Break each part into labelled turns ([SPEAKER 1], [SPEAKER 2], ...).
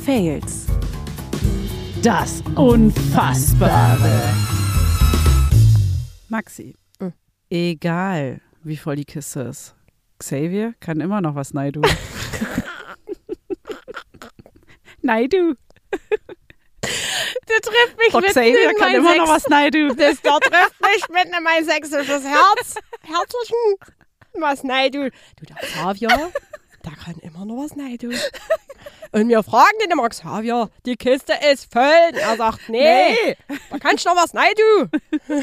[SPEAKER 1] Fails. Das Unfassbare. Maxi, egal wie voll die Kiste ist, Xavier kann immer noch was neidu. Neidu.
[SPEAKER 2] Der trifft mich mit
[SPEAKER 1] Xavier kann immer noch was neidu.
[SPEAKER 2] Der trifft mich mit in mein sächsisches Herz. Herzlichen was neidu. Du, der Xavier, der kann immer noch was neidu. Und wir fragen den immer, Xavier, die Kiste ist voll. Und er sagt, nee, da kannst du noch was neidu.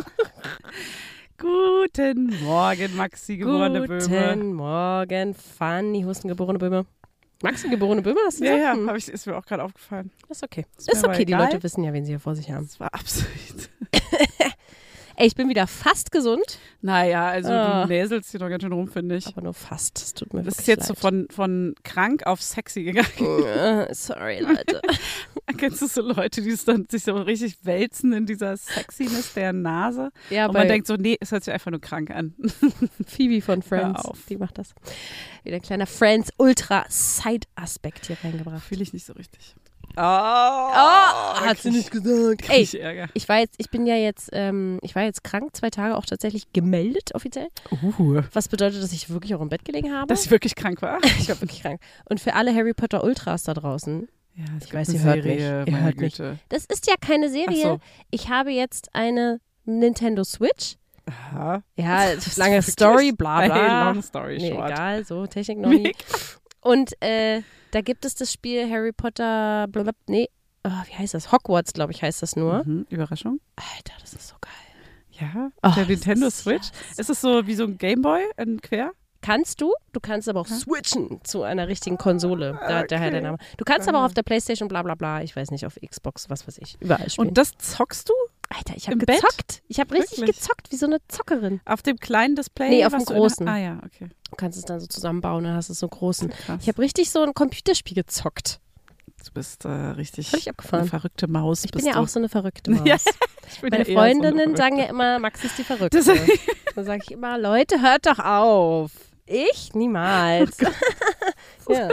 [SPEAKER 1] Guten Morgen, Maxi, geborene Böhme.
[SPEAKER 2] Guten Morgen, Fanny Husten, geborene Böhme. Maxi, geborene Böhme, hast du gesagt?
[SPEAKER 1] Ja, ist mir auch gerade aufgefallen.
[SPEAKER 2] Ist okay.
[SPEAKER 1] Ist mir
[SPEAKER 2] okay, die
[SPEAKER 1] egal.
[SPEAKER 2] Leute wissen ja, wen sie hier vor sich haben.
[SPEAKER 1] Das war Absicht.
[SPEAKER 2] Ey, ich bin wieder fast gesund.
[SPEAKER 1] Naja, also du näselst hier doch ganz schön rum, finde ich.
[SPEAKER 2] Aber nur fast. Das tut mir
[SPEAKER 1] Das ist
[SPEAKER 2] wirklich
[SPEAKER 1] jetzt
[SPEAKER 2] leid.
[SPEAKER 1] so von krank auf sexy gegangen.
[SPEAKER 2] Sorry, Leute.
[SPEAKER 1] Kennst du so Leute, die sich so richtig wälzen in dieser Sexiness der Nase?
[SPEAKER 2] Ja,
[SPEAKER 1] und man denkt so, nee, es hört sich einfach nur krank an.
[SPEAKER 2] Phoebe von Friends,
[SPEAKER 1] Hör auf.
[SPEAKER 2] die macht das. Wieder ein kleiner Friends-Ultra-Side-Aspekt hier reingebracht.
[SPEAKER 1] Fühle ich nicht so richtig.
[SPEAKER 2] Hat sie nicht gesagt. Ey,
[SPEAKER 1] Ärger.
[SPEAKER 2] ich war jetzt krank, 2 Tage auch tatsächlich gemeldet offiziell. Was bedeutet, dass ich wirklich auch im Bett gelegen habe?
[SPEAKER 1] Dass ich wirklich krank war?
[SPEAKER 2] Ich war wirklich krank. Und für alle Harry Potter Ultras da draußen,
[SPEAKER 1] Ja,
[SPEAKER 2] ich weiß, ihr hört mich. Ihr hört mich. Das ist ja keine Serie.
[SPEAKER 1] Ach so.
[SPEAKER 2] Ich habe jetzt eine Nintendo Switch.
[SPEAKER 1] Aha.
[SPEAKER 2] Ja, lange Story, bla bla.
[SPEAKER 1] Hey, long story
[SPEAKER 2] Nee,
[SPEAKER 1] short.
[SPEAKER 2] egal, so, Technik noch nie. Und da gibt es das Spiel Harry Potter, wie heißt das? Hogwarts, glaube ich, heißt das nur.
[SPEAKER 1] Überraschung.
[SPEAKER 2] Alter, das ist so geil.
[SPEAKER 1] Ja,
[SPEAKER 2] Oh,
[SPEAKER 1] der Nintendo
[SPEAKER 2] das ist-
[SPEAKER 1] Switch.
[SPEAKER 2] ja,
[SPEAKER 1] Ist es so wie so ein Gameboy in quer?
[SPEAKER 2] Du kannst aber auch switchen zu einer richtigen Konsole. Daher der Name. Du kannst aber auch auf der Playstation, bla bla bla, ich weiß nicht, auf Xbox, was weiß ich, überall spielen.
[SPEAKER 1] Und das zockst du
[SPEAKER 2] Alter, ich habe
[SPEAKER 1] im Bett?
[SPEAKER 2] gezockt. Ich habe richtig
[SPEAKER 1] Wirklich?
[SPEAKER 2] gezockt, wie so eine Zockerin.
[SPEAKER 1] auf dem kleinen Display?
[SPEAKER 2] Nee, auf
[SPEAKER 1] was
[SPEAKER 2] dem
[SPEAKER 1] du
[SPEAKER 2] großen.
[SPEAKER 1] Ja, okay.
[SPEAKER 2] Du kannst es dann so zusammenbauen, dann hast du es so großen.
[SPEAKER 1] Krass.
[SPEAKER 2] Ich habe richtig so ein Computerspiel gezockt.
[SPEAKER 1] Du bist richtig
[SPEAKER 2] Völlig abgefahren.
[SPEAKER 1] eine verrückte Maus.
[SPEAKER 2] Ich bin ja auch so eine verrückte Maus.
[SPEAKER 1] Ja, ich bin
[SPEAKER 2] Meine
[SPEAKER 1] ja eher so eine
[SPEAKER 2] Freundinnen
[SPEAKER 1] Verrückte.
[SPEAKER 2] sagen ja immer, Max ist die Verrückte.
[SPEAKER 1] Das-
[SPEAKER 2] Dann sage ich immer, Leute, hört doch auf. Ich? Niemals. Ja.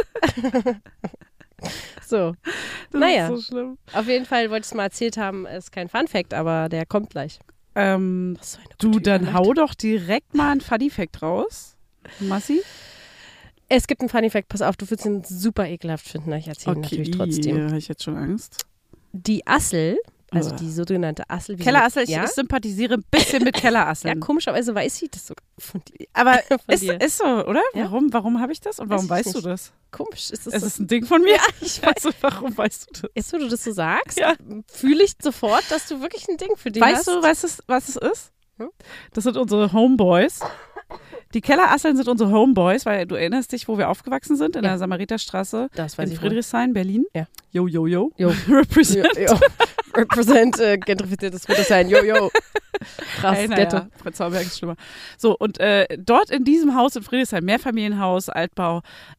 [SPEAKER 2] So,
[SPEAKER 1] Das
[SPEAKER 2] Naja.
[SPEAKER 1] ist so schlimm.
[SPEAKER 2] auf jeden Fall wollte ich es mal erzählt haben, ist kein Funfact, aber der kommt gleich.
[SPEAKER 1] Du,
[SPEAKER 2] Das ist so eine gute
[SPEAKER 1] dann
[SPEAKER 2] Überleitung.
[SPEAKER 1] hau doch direkt mal einen Funny-Fact raus. Massi?
[SPEAKER 2] Es gibt einen Funfact, pass auf, du würdest ihn super ekelhaft finden, ich erzähle ihn natürlich trotzdem.
[SPEAKER 1] habe ich jetzt schon Angst.
[SPEAKER 2] Die Assel, also
[SPEAKER 1] Uah.
[SPEAKER 2] die sogenannte Assel. wie
[SPEAKER 1] Kellerassel, ich
[SPEAKER 2] ja?
[SPEAKER 1] sympathisiere ein bisschen mit
[SPEAKER 2] Ja,
[SPEAKER 1] Kellerasseln.
[SPEAKER 2] komischerweise weiß ich das sogar von dir.
[SPEAKER 1] Aber
[SPEAKER 2] Von
[SPEAKER 1] ist,
[SPEAKER 2] dir.
[SPEAKER 1] ist so, oder?
[SPEAKER 2] Ja.
[SPEAKER 1] Warum habe ich das und warum
[SPEAKER 2] Weiß ich
[SPEAKER 1] weißt du
[SPEAKER 2] nicht.
[SPEAKER 1] das?
[SPEAKER 2] Komisch, ist das
[SPEAKER 1] Es
[SPEAKER 2] so?
[SPEAKER 1] ist ein Ding von mir.
[SPEAKER 2] Ja, ich weiß.
[SPEAKER 1] Also, warum weißt du das?
[SPEAKER 2] Jetzt, wo du das so sagst,
[SPEAKER 1] Ja.
[SPEAKER 2] fühle ich sofort, dass du wirklich ein Ding für dich
[SPEAKER 1] Weißt
[SPEAKER 2] hast.
[SPEAKER 1] du, was es ist?
[SPEAKER 2] Hm?
[SPEAKER 1] Das sind unsere Homeboys. Die Kellerasseln sind unsere Homeboys, weil du erinnerst dich, wo wir aufgewachsen sind, in
[SPEAKER 2] Ja.
[SPEAKER 1] der Samariterstraße
[SPEAKER 2] Das weiß
[SPEAKER 1] in
[SPEAKER 2] ich wohl.
[SPEAKER 1] Friedrichshain, Berlin.
[SPEAKER 2] Ja.
[SPEAKER 1] Yo, yo, yo.
[SPEAKER 2] Jo.
[SPEAKER 1] Represent.
[SPEAKER 2] Jo. Represent gentrifiziertes Friedrichshain. Jo, jo. Krass,
[SPEAKER 1] Hey,
[SPEAKER 2] Ghetto.
[SPEAKER 1] naja, Prenzlauer ist schlimmer. So, und dort in diesem Haus in Friedrichshain, Mehrfamilienhaus, Altbau,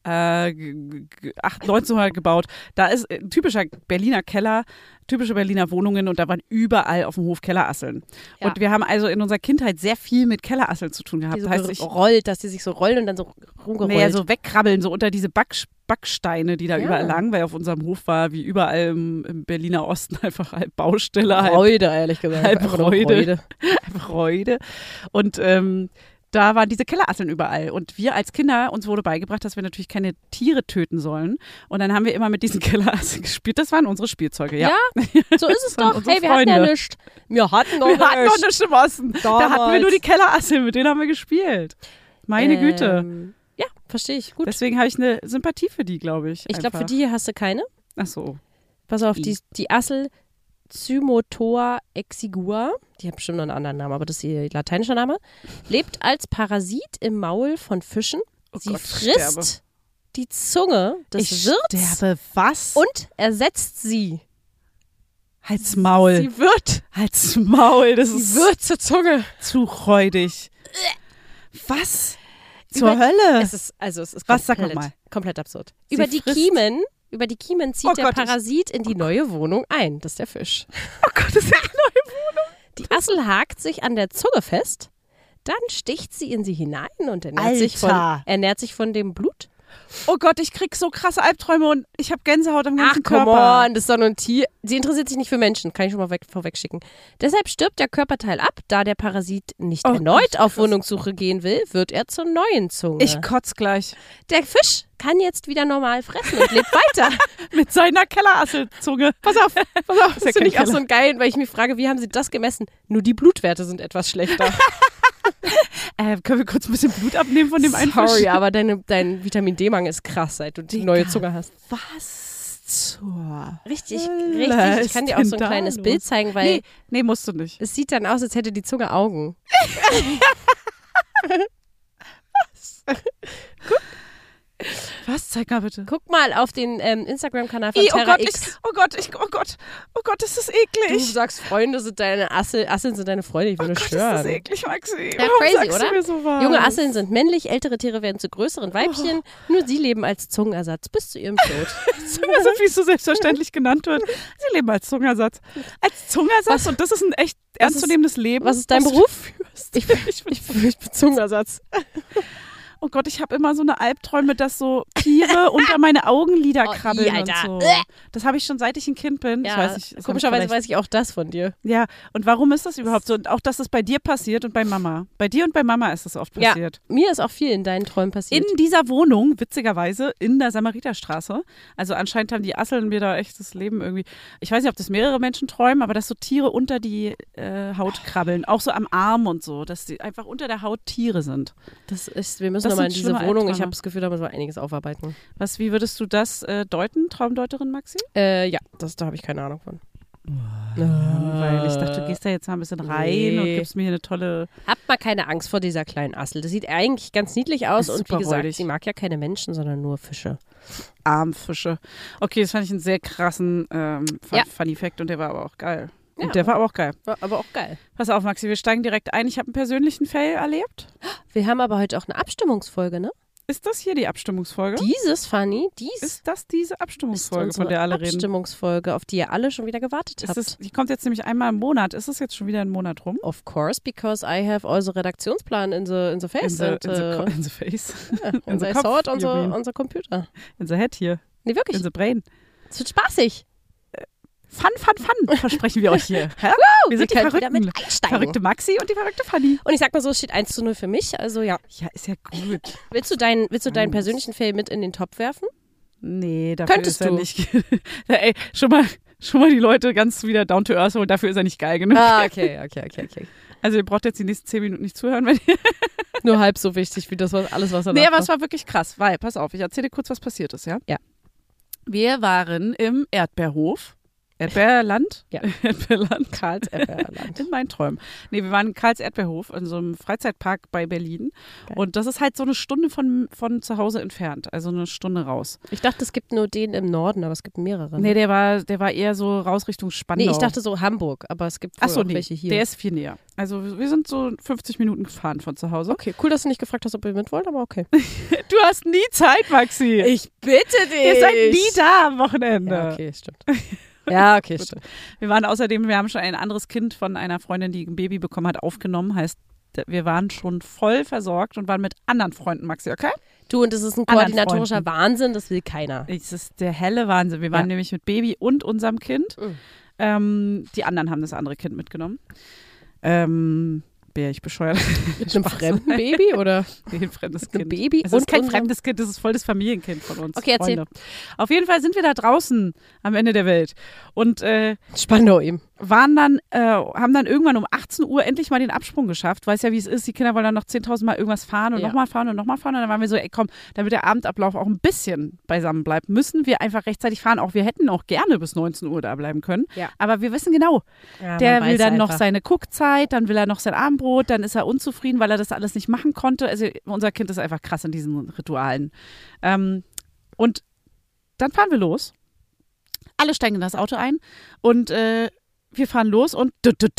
[SPEAKER 1] 1900 gebaut, da ist ein typischer Berliner Keller, typische Berliner Wohnungen und da waren überall auf dem Hof Kellerasseln.
[SPEAKER 2] Ja.
[SPEAKER 1] Und wir haben also in unserer Kindheit sehr viel mit Kellerasseln zu tun gehabt.
[SPEAKER 2] Die so
[SPEAKER 1] Heißt, ich,
[SPEAKER 2] gerollt, dass die sich so rollen und dann so rumgerollt.
[SPEAKER 1] naja, so wegkrabbeln, so unter diese Backsteine, die da
[SPEAKER 2] Ja.
[SPEAKER 1] überall lagen, weil auf unserem Hof war wie überall im Berliner Osten einfach halb Baustelle, halb
[SPEAKER 2] Reude, ehrlich gesagt.
[SPEAKER 1] halb
[SPEAKER 2] Einfach nur
[SPEAKER 1] Reude. Freude. Und da waren diese Kellerasseln überall. Und wir als Kinder, uns wurde beigebracht, dass wir natürlich keine Tiere töten sollen. Und dann haben wir immer mit diesen Kellerasseln gespielt. Das waren unsere Spielzeuge, ja.
[SPEAKER 2] So ist es
[SPEAKER 1] Das waren
[SPEAKER 2] doch.
[SPEAKER 1] unsere
[SPEAKER 2] Hey, wir hatten ja
[SPEAKER 1] Freunde.
[SPEAKER 2] nichts. Wir hatten doch
[SPEAKER 1] Wir hatten noch
[SPEAKER 2] nichts.
[SPEAKER 1] nichts im Osten. Da hatten wir
[SPEAKER 2] Damals.
[SPEAKER 1] nur die Kellerasseln, mit denen haben wir gespielt. Meine Güte.
[SPEAKER 2] Ja, verstehe ich. Gut.
[SPEAKER 1] Deswegen habe ich eine Sympathie für die, glaube ich.
[SPEAKER 2] Ich glaube, für
[SPEAKER 1] einfach.
[SPEAKER 2] die hier hast du keine.
[SPEAKER 1] Ach so.
[SPEAKER 2] Pass auf, die Assel Zymotoa exigua, die hat bestimmt noch einen anderen Namen, aber das ist ihr lateinischer Name, lebt als Parasit im Maul von Fischen.
[SPEAKER 1] Oh
[SPEAKER 2] Sie
[SPEAKER 1] Gott,
[SPEAKER 2] frisst
[SPEAKER 1] sterbe.
[SPEAKER 2] die Zunge des
[SPEAKER 1] Ich
[SPEAKER 2] Wirts
[SPEAKER 1] sterbe. Was?
[SPEAKER 2] und ersetzt sie.
[SPEAKER 1] Halt's Maul.
[SPEAKER 2] Sie wird.
[SPEAKER 1] Halt's Maul. Das
[SPEAKER 2] Sie
[SPEAKER 1] ist
[SPEAKER 2] wird zur Zunge.
[SPEAKER 1] zu räudig. Was? Zur
[SPEAKER 2] Über-
[SPEAKER 1] Hölle?
[SPEAKER 2] Es ist
[SPEAKER 1] Was, sag
[SPEAKER 2] komplett,
[SPEAKER 1] noch mal.
[SPEAKER 2] komplett absurd.
[SPEAKER 1] Sie
[SPEAKER 2] Über die
[SPEAKER 1] frisst-
[SPEAKER 2] Kiemen zieht
[SPEAKER 1] Oh
[SPEAKER 2] der
[SPEAKER 1] Gott,
[SPEAKER 2] Parasit in die neue Wohnung ein. Das ist der Fisch.
[SPEAKER 1] Oh Gott, das ist eine neue Wohnung.
[SPEAKER 2] Die Assel hakt sich an der Zunge fest, dann sticht sie in sie hinein und ernährt sich
[SPEAKER 1] Alter.
[SPEAKER 2] von dem Blut.
[SPEAKER 1] oh Gott, ich krieg so krasse Albträume und ich habe Gänsehaut am ganzen
[SPEAKER 2] come
[SPEAKER 1] Körper.
[SPEAKER 2] on, das ist doch nur ein Tier. Sie interessiert sich nicht für Menschen, kann ich schon mal vorwegschicken. Deshalb stirbt der Körperteil ab, da der Parasit nicht erneut auf Wohnungssuche gehen will, wird er zur neuen Zunge.
[SPEAKER 1] Ich kotz gleich.
[SPEAKER 2] Der Fisch kann jetzt wieder normal fressen und lebt weiter.
[SPEAKER 1] Mit seiner Kellerasselzunge.
[SPEAKER 2] Pass auf. Das
[SPEAKER 1] ja
[SPEAKER 2] finde ich
[SPEAKER 1] kein
[SPEAKER 2] auch so ein geil, weil ich mich frage, wie haben sie das gemessen? Nur die Blutwerte sind etwas schlechter.
[SPEAKER 1] Können wir kurz ein bisschen Blut abnehmen von dem einen Fisch?
[SPEAKER 2] Sorry, aber dein Vitamin D-Mangel ist krass, seit du die neue Zunge hast.
[SPEAKER 1] Was zur
[SPEAKER 2] Richtig.
[SPEAKER 1] Hölle
[SPEAKER 2] Ich kann
[SPEAKER 1] ist
[SPEAKER 2] dir auch so
[SPEAKER 1] denn
[SPEAKER 2] ein
[SPEAKER 1] da
[SPEAKER 2] kleines
[SPEAKER 1] los?
[SPEAKER 2] Bild zeigen, weil
[SPEAKER 1] Nee, musst du nicht.
[SPEAKER 2] es sieht dann aus, als hätte die Zunge Augen.
[SPEAKER 1] Was? Zeig mal bitte.
[SPEAKER 2] Guck mal auf den Instagram-Kanal von
[SPEAKER 1] Oh
[SPEAKER 2] Terra
[SPEAKER 1] Gott,
[SPEAKER 2] X.
[SPEAKER 1] oh Gott, ist das
[SPEAKER 2] Du
[SPEAKER 1] eklig.
[SPEAKER 2] sagst, Freunde sind deine Asseln sind deine Freunde, ich will nur
[SPEAKER 1] Ist das
[SPEAKER 2] stören.
[SPEAKER 1] eklig, Maxi.
[SPEAKER 2] Ja,
[SPEAKER 1] Warum
[SPEAKER 2] crazy,
[SPEAKER 1] sagst
[SPEAKER 2] oder?
[SPEAKER 1] du mir sowas?
[SPEAKER 2] Junge Asseln sind männlich, ältere Tiere werden zu größeren Weibchen. Nur sie leben als Zungenersatz bis zu ihrem Tod.
[SPEAKER 1] Zungenersatz, wie es so selbstverständlich genannt wird. Sie leben als Zungenersatz. Als Zungenersatz und das ist ein echt ernstzunehmendes Leben.
[SPEAKER 2] Was ist dein
[SPEAKER 1] was du
[SPEAKER 2] Beruf?
[SPEAKER 1] führst.
[SPEAKER 2] Ich bin Zungenersatz.
[SPEAKER 1] Oh Gott, ich habe immer so eine Albträume, dass so Tiere unter meine Augenlider
[SPEAKER 2] Oh,
[SPEAKER 1] krabbeln und
[SPEAKER 2] Alter.
[SPEAKER 1] so. Das habe ich schon seit ich ein Kind bin.
[SPEAKER 2] Ja, komischerweise weiß ich auch das von dir.
[SPEAKER 1] Ja, und warum ist das überhaupt so? Und auch, dass es bei dir passiert und bei Mama. Bei dir und bei Mama ist das oft passiert.
[SPEAKER 2] Ja, mir ist auch viel in deinen Träumen passiert.
[SPEAKER 1] In dieser Wohnung, witzigerweise, in der Samariterstraße. Also anscheinend haben die Asseln mir da echt das Leben irgendwie. Ich weiß nicht, ob das mehrere Menschen träumen, aber dass so Tiere unter die Haut krabbeln. Auch so am Arm und so. Dass die einfach unter der Haut Tiere sind.
[SPEAKER 2] Wir müssen
[SPEAKER 1] Das
[SPEAKER 2] nochmal in
[SPEAKER 1] sind
[SPEAKER 2] diese
[SPEAKER 1] schlimme
[SPEAKER 2] Wohnung. Ich
[SPEAKER 1] Albträume.
[SPEAKER 2] habe das Gefühl, da müssen wir einiges aufarbeiten.
[SPEAKER 1] Wie würdest du das deuten, Traumdeuterin Maxi?
[SPEAKER 2] Ja, da habe ich keine Ahnung von.
[SPEAKER 1] Weil ich dachte, du gehst da jetzt mal ein bisschen rein und gibst mir hier eine tolle.
[SPEAKER 2] Habt mal keine Angst vor dieser kleinen Assel. Das sieht eigentlich ganz niedlich aus
[SPEAKER 1] Ist
[SPEAKER 2] und wie
[SPEAKER 1] super
[SPEAKER 2] gesagt,
[SPEAKER 1] räudig.
[SPEAKER 2] sie mag ja keine Menschen, sondern nur Fische.
[SPEAKER 1] Armfische. Okay, das fand ich einen sehr krassen Funny Fact und der war aber auch geil.
[SPEAKER 2] Ja.
[SPEAKER 1] Und der war aber auch geil.
[SPEAKER 2] War aber auch geil.
[SPEAKER 1] Pass auf, Maxi, wir steigen direkt ein. Ich habe einen persönlichen Fail erlebt.
[SPEAKER 2] Wir haben aber heute auch eine Abstimmungsfolge, ne?
[SPEAKER 1] Ist das hier die Abstimmungsfolge?
[SPEAKER 2] Ist
[SPEAKER 1] das diese Abstimmungsfolge,
[SPEAKER 2] unsere
[SPEAKER 1] von der alle reden?
[SPEAKER 2] Abstimmungsfolge, auf die ihr alle schon wieder gewartet habt.
[SPEAKER 1] Die kommt jetzt nämlich einmal im Monat. Ist es jetzt schon wieder ein Monat rum?
[SPEAKER 2] Of course, because I have also Redaktionsplan in the face.
[SPEAKER 1] In the face.
[SPEAKER 2] In the
[SPEAKER 1] Kopf,
[SPEAKER 2] saw it
[SPEAKER 1] you mean.
[SPEAKER 2] on the computer.
[SPEAKER 1] In the head hier.
[SPEAKER 2] Nee, wirklich.
[SPEAKER 1] In the brain.
[SPEAKER 2] Es wird spaßig.
[SPEAKER 1] Fun, versprechen wir euch hier. Hä? Wir sind die
[SPEAKER 2] können wieder
[SPEAKER 1] Verrückten.
[SPEAKER 2] mit einsteigen.
[SPEAKER 1] Verrückte Maxi und die verrückte Fanny.
[SPEAKER 2] Und ich sag mal so, es steht 1:0 für mich. Also ja.
[SPEAKER 1] Ja, ist ja gut.
[SPEAKER 2] Willst du deinen persönlichen Fail mit in den Topf werfen?
[SPEAKER 1] Nee, dafür
[SPEAKER 2] Könntest
[SPEAKER 1] ist er
[SPEAKER 2] du.
[SPEAKER 1] nicht. Ja, ey, schon mal die Leute ganz wieder down to earth holen. Dafür ist er nicht geil genug.
[SPEAKER 2] Okay.
[SPEAKER 1] Also ihr braucht jetzt die nächsten 10 Minuten nicht zuhören. Wenn ihr
[SPEAKER 2] Nur halb so wichtig wie alles, was er
[SPEAKER 1] nee, aber es war wirklich krass, weil, pass auf, ich erzähle dir kurz, was passiert ist, ja?
[SPEAKER 2] Ja.
[SPEAKER 1] Wir waren im Erdbeerhof. Erdbeerland?
[SPEAKER 2] Ja.
[SPEAKER 1] Erdbeerland.
[SPEAKER 2] Karls Erdbeerland.
[SPEAKER 1] In meinen Träumen. Nee, wir waren in Karls Erdbeerhof, in so einem Freizeitpark bei Berlin.
[SPEAKER 2] Geil.
[SPEAKER 1] Und das ist halt so eine Stunde von zu Hause entfernt. Also eine Stunde raus.
[SPEAKER 2] Ich dachte, es gibt nur den im Norden, aber es gibt mehrere.
[SPEAKER 1] Nee, der war eher so raus Richtung Spandau.
[SPEAKER 2] Nee, ich dachte so Hamburg, aber es gibt wohl
[SPEAKER 1] Achso,
[SPEAKER 2] auch
[SPEAKER 1] nee,
[SPEAKER 2] welche hier.
[SPEAKER 1] der ist viel näher. Also wir sind so 50 Minuten gefahren von zu Hause.
[SPEAKER 2] Okay, cool, dass du nicht gefragt hast, ob ihr mit wollt, aber okay.
[SPEAKER 1] Du hast nie Zeit, Maxi.
[SPEAKER 2] Ich bitte dich.
[SPEAKER 1] Ihr seid nie da am Wochenende.
[SPEAKER 2] Ja, okay, stimmt. Ja, okay, stimmt.
[SPEAKER 1] Wir haben schon ein anderes Kind von einer Freundin, die ein Baby bekommen hat, aufgenommen. Heißt, wir waren schon voll versorgt und waren mit anderen Freunden, Maxi, okay?
[SPEAKER 2] Du, und das ist ein
[SPEAKER 1] Anderen
[SPEAKER 2] koordinatorischer
[SPEAKER 1] Freunden.
[SPEAKER 2] Wahnsinn, das will keiner.
[SPEAKER 1] Es ist der helle Wahnsinn. Wir waren nämlich mit Baby und unserem Kind. Die anderen haben das andere Kind mitgenommen. Wäre ich bescheuert.
[SPEAKER 2] Mit einem fremden Baby oder?
[SPEAKER 1] Nee, ein fremdes
[SPEAKER 2] Mit einem
[SPEAKER 1] Kind.
[SPEAKER 2] Baby
[SPEAKER 1] Es ist
[SPEAKER 2] und
[SPEAKER 1] kein
[SPEAKER 2] unserem-
[SPEAKER 1] fremdes Kind, das ist voll das Familienkind von uns.
[SPEAKER 2] Okay, erzähl.
[SPEAKER 1] Freunde. Auf jeden Fall sind wir da draußen am Ende der Welt und
[SPEAKER 2] Spandau eben.
[SPEAKER 1] haben dann irgendwann um 18 Uhr endlich mal den Absprung geschafft. Weiß ja, wie es ist. Die Kinder wollen dann noch 10.000 Mal irgendwas fahren und
[SPEAKER 2] Ja.
[SPEAKER 1] nochmal fahren und nochmal fahren. Und dann waren wir so, ey komm, damit der Abendablauf auch ein bisschen beisammen bleibt, müssen wir einfach rechtzeitig fahren. Auch wir hätten auch gerne bis 19 Uhr da bleiben können.
[SPEAKER 2] Ja.
[SPEAKER 1] Aber wir wissen genau,
[SPEAKER 2] Ja,
[SPEAKER 1] der
[SPEAKER 2] man
[SPEAKER 1] will
[SPEAKER 2] weiß
[SPEAKER 1] dann noch
[SPEAKER 2] einfach.
[SPEAKER 1] seine Guckzeit, dann will er noch sein Abendbrot, dann ist er unzufrieden, weil er das alles nicht machen konnte. Also unser Kind ist einfach krass in diesen Ritualen. Und dann fahren wir los. Alle steigen in das Auto ein und wir fahren los und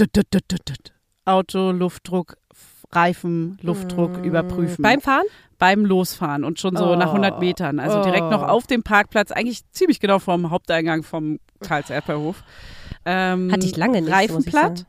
[SPEAKER 1] Auto, Luftdruck, Reifen, Luftdruck überprüfen. Beim Losfahren und schon so nach 100 Metern. Also direkt noch auf dem Parkplatz, eigentlich ziemlich genau vorm Haupteingang vom Karls Erdbeerhof.
[SPEAKER 2] Hatte ich lange nicht,
[SPEAKER 1] Reifen
[SPEAKER 2] muss ich
[SPEAKER 1] platt.
[SPEAKER 2] sagen.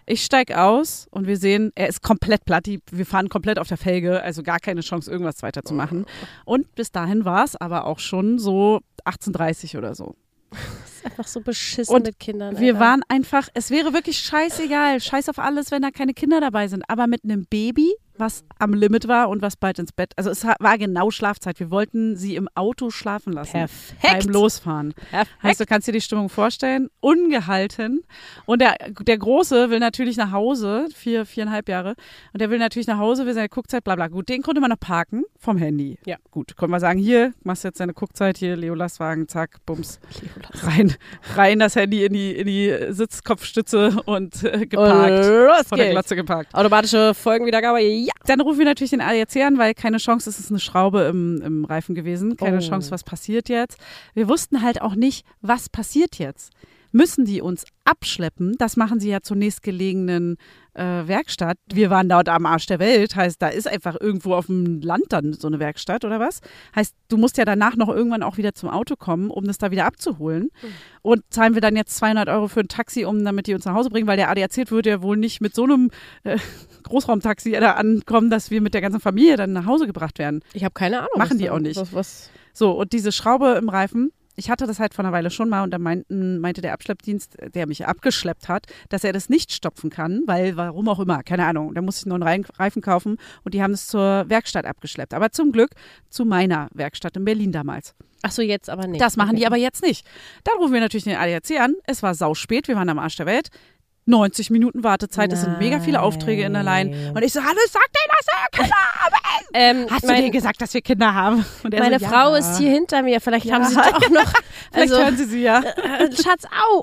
[SPEAKER 1] Ich steig aus und wir sehen, er ist komplett platt. Wir fahren komplett auf der Felge, also gar keine Chance, irgendwas weiterzumachen. Und bis dahin war es aber auch schon so 18:30 oder so.
[SPEAKER 2] Das ist einfach so beschissen
[SPEAKER 1] Und
[SPEAKER 2] mit Kindern.
[SPEAKER 1] Wir
[SPEAKER 2] Alter.
[SPEAKER 1] waren einfach, es wäre wirklich scheißegal, scheiß auf alles, wenn da keine Kinder dabei sind. Aber mit einem Baby, was am Limit war und was bald ins Bett, also es war genau Schlafzeit. Wir wollten sie im Auto schlafen lassen.
[SPEAKER 2] Perfekt.
[SPEAKER 1] Beim Losfahren.
[SPEAKER 2] Perfekt.
[SPEAKER 1] Heißt, du kannst dir die Stimmung vorstellen, ungehalten. Und der Große will natürlich nach Hause, 4,5 Jahre, und der will natürlich nach Hause, will seine Guckzeit, bla bla. Gut, den konnte man noch parken vom Handy.
[SPEAKER 2] Ja.
[SPEAKER 1] Gut, können wir sagen, hier, machst jetzt deine Guckzeit, hier, Leo Lastwagen, zack, bums, rein das Handy in die Sitzkopfstütze und geparkt.
[SPEAKER 2] Los
[SPEAKER 1] Vor der
[SPEAKER 2] geht's.
[SPEAKER 1] Glotze geparkt.
[SPEAKER 2] Automatische Folgenwiedergabe, ja.
[SPEAKER 1] Dann rufen wir natürlich den ADAC an, weil keine Chance, es ist eine Schraube im Reifen gewesen. Keine
[SPEAKER 2] Oh.
[SPEAKER 1] Chance, was passiert jetzt. Wir wussten halt auch nicht, was passiert jetzt. Müssen die uns abschleppen? Das machen sie ja zur nächstgelegenen Werkstatt. Wir waren dort am Arsch der Welt. Heißt, da ist einfach irgendwo auf dem Land dann so eine Werkstatt oder was? Heißt, du musst ja danach noch irgendwann auch wieder zum Auto kommen, um das da wieder abzuholen. Und zahlen wir dann jetzt 200 € für ein Taxi, damit die uns nach Hause bringen? Weil der ADAC würde ja wohl nicht mit so einem Großraumtaxi da ankommen, dass wir mit der ganzen Familie dann nach Hause gebracht werden.
[SPEAKER 2] Ich habe keine Ahnung.
[SPEAKER 1] Machen
[SPEAKER 2] was
[SPEAKER 1] die
[SPEAKER 2] da-
[SPEAKER 1] auch nicht.
[SPEAKER 2] Was?
[SPEAKER 1] So, und diese Schraube im Reifen, ich hatte das halt vor einer Weile schon mal und da meinte der Abschleppdienst, der mich abgeschleppt hat, dass er das nicht stopfen kann, weil, warum auch immer, keine Ahnung. Da musste ich einen neuen Reifen kaufen und die haben es zur Werkstatt abgeschleppt. Aber zum Glück zu meiner Werkstatt in Berlin damals.
[SPEAKER 2] Ach so, jetzt aber nicht.
[SPEAKER 1] Das machen
[SPEAKER 2] Okay.
[SPEAKER 1] die aber jetzt nicht. Dann rufen wir natürlich den ADAC an. Es war sauspät, wir waren am Arsch der Welt. 90 Minuten Wartezeit, es sind mega viele Aufträge in der Line. Und ich so, hallo, sag denen, dass wir Kinder haben. Hast du dir gesagt, dass wir Kinder haben? Und er
[SPEAKER 2] Meine
[SPEAKER 1] so,
[SPEAKER 2] Frau
[SPEAKER 1] ja.
[SPEAKER 2] ist hier hinter mir. Vielleicht
[SPEAKER 1] Ja.
[SPEAKER 2] haben sie doch noch.
[SPEAKER 1] Vielleicht
[SPEAKER 2] Also,
[SPEAKER 1] hören Sie sie ja.
[SPEAKER 2] Schatz, au.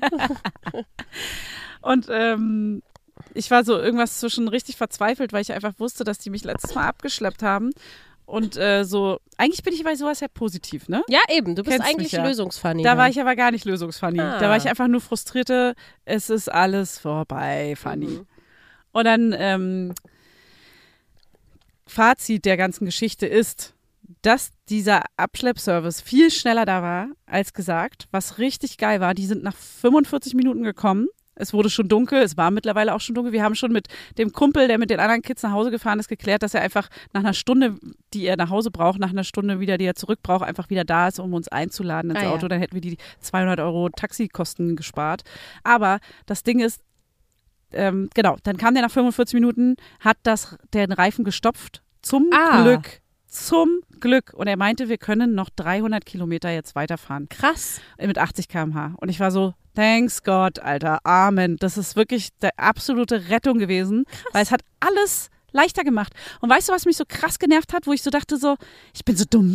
[SPEAKER 1] Und ich war so irgendwas zwischen richtig verzweifelt, weil ich einfach wusste, dass die mich letztes Mal abgeschleppt haben. Und eigentlich bin ich bei sowas ja positiv, ne?
[SPEAKER 2] Ja, eben. Du bist
[SPEAKER 1] Kennst
[SPEAKER 2] eigentlich
[SPEAKER 1] mich ja.
[SPEAKER 2] lösungsfunny.
[SPEAKER 1] Da war ich aber gar nicht lösungsfunny.
[SPEAKER 2] Ah.
[SPEAKER 1] Da war ich einfach nur frustrierte, es ist alles vorbei, funny. Und dann Fazit der ganzen Geschichte ist, dass dieser Abschleppservice viel schneller da war als gesagt, was richtig geil war. Die sind nach 45 Minuten gekommen. Es wurde schon dunkel, es war mittlerweile auch schon dunkel. Wir haben schon mit dem Kumpel, der mit den anderen Kids nach Hause gefahren ist, geklärt, dass er einfach nach einer Stunde, die er nach Hause braucht, nach einer Stunde wieder, die er zurück braucht, einfach wieder da ist, um uns einzuladen ins Auto.
[SPEAKER 2] Ja.
[SPEAKER 1] Dann hätten wir die 200 € Taxikosten gespart. Aber das Ding ist, genau, dann kam der nach 45 Minuten, hat den Reifen gestopft. Zum Glück. Und er meinte, wir können noch 300 Kilometer jetzt weiterfahren.
[SPEAKER 2] Krass.
[SPEAKER 1] Mit 80 km/h. Und ich war so, thanks Gott, Alter, Amen. Das ist wirklich die absolute Rettung gewesen. Krass. Weil es hat alles leichter gemacht. Und weißt du, was mich so krass genervt hat, wo ich so dachte so, ich bin so dumm,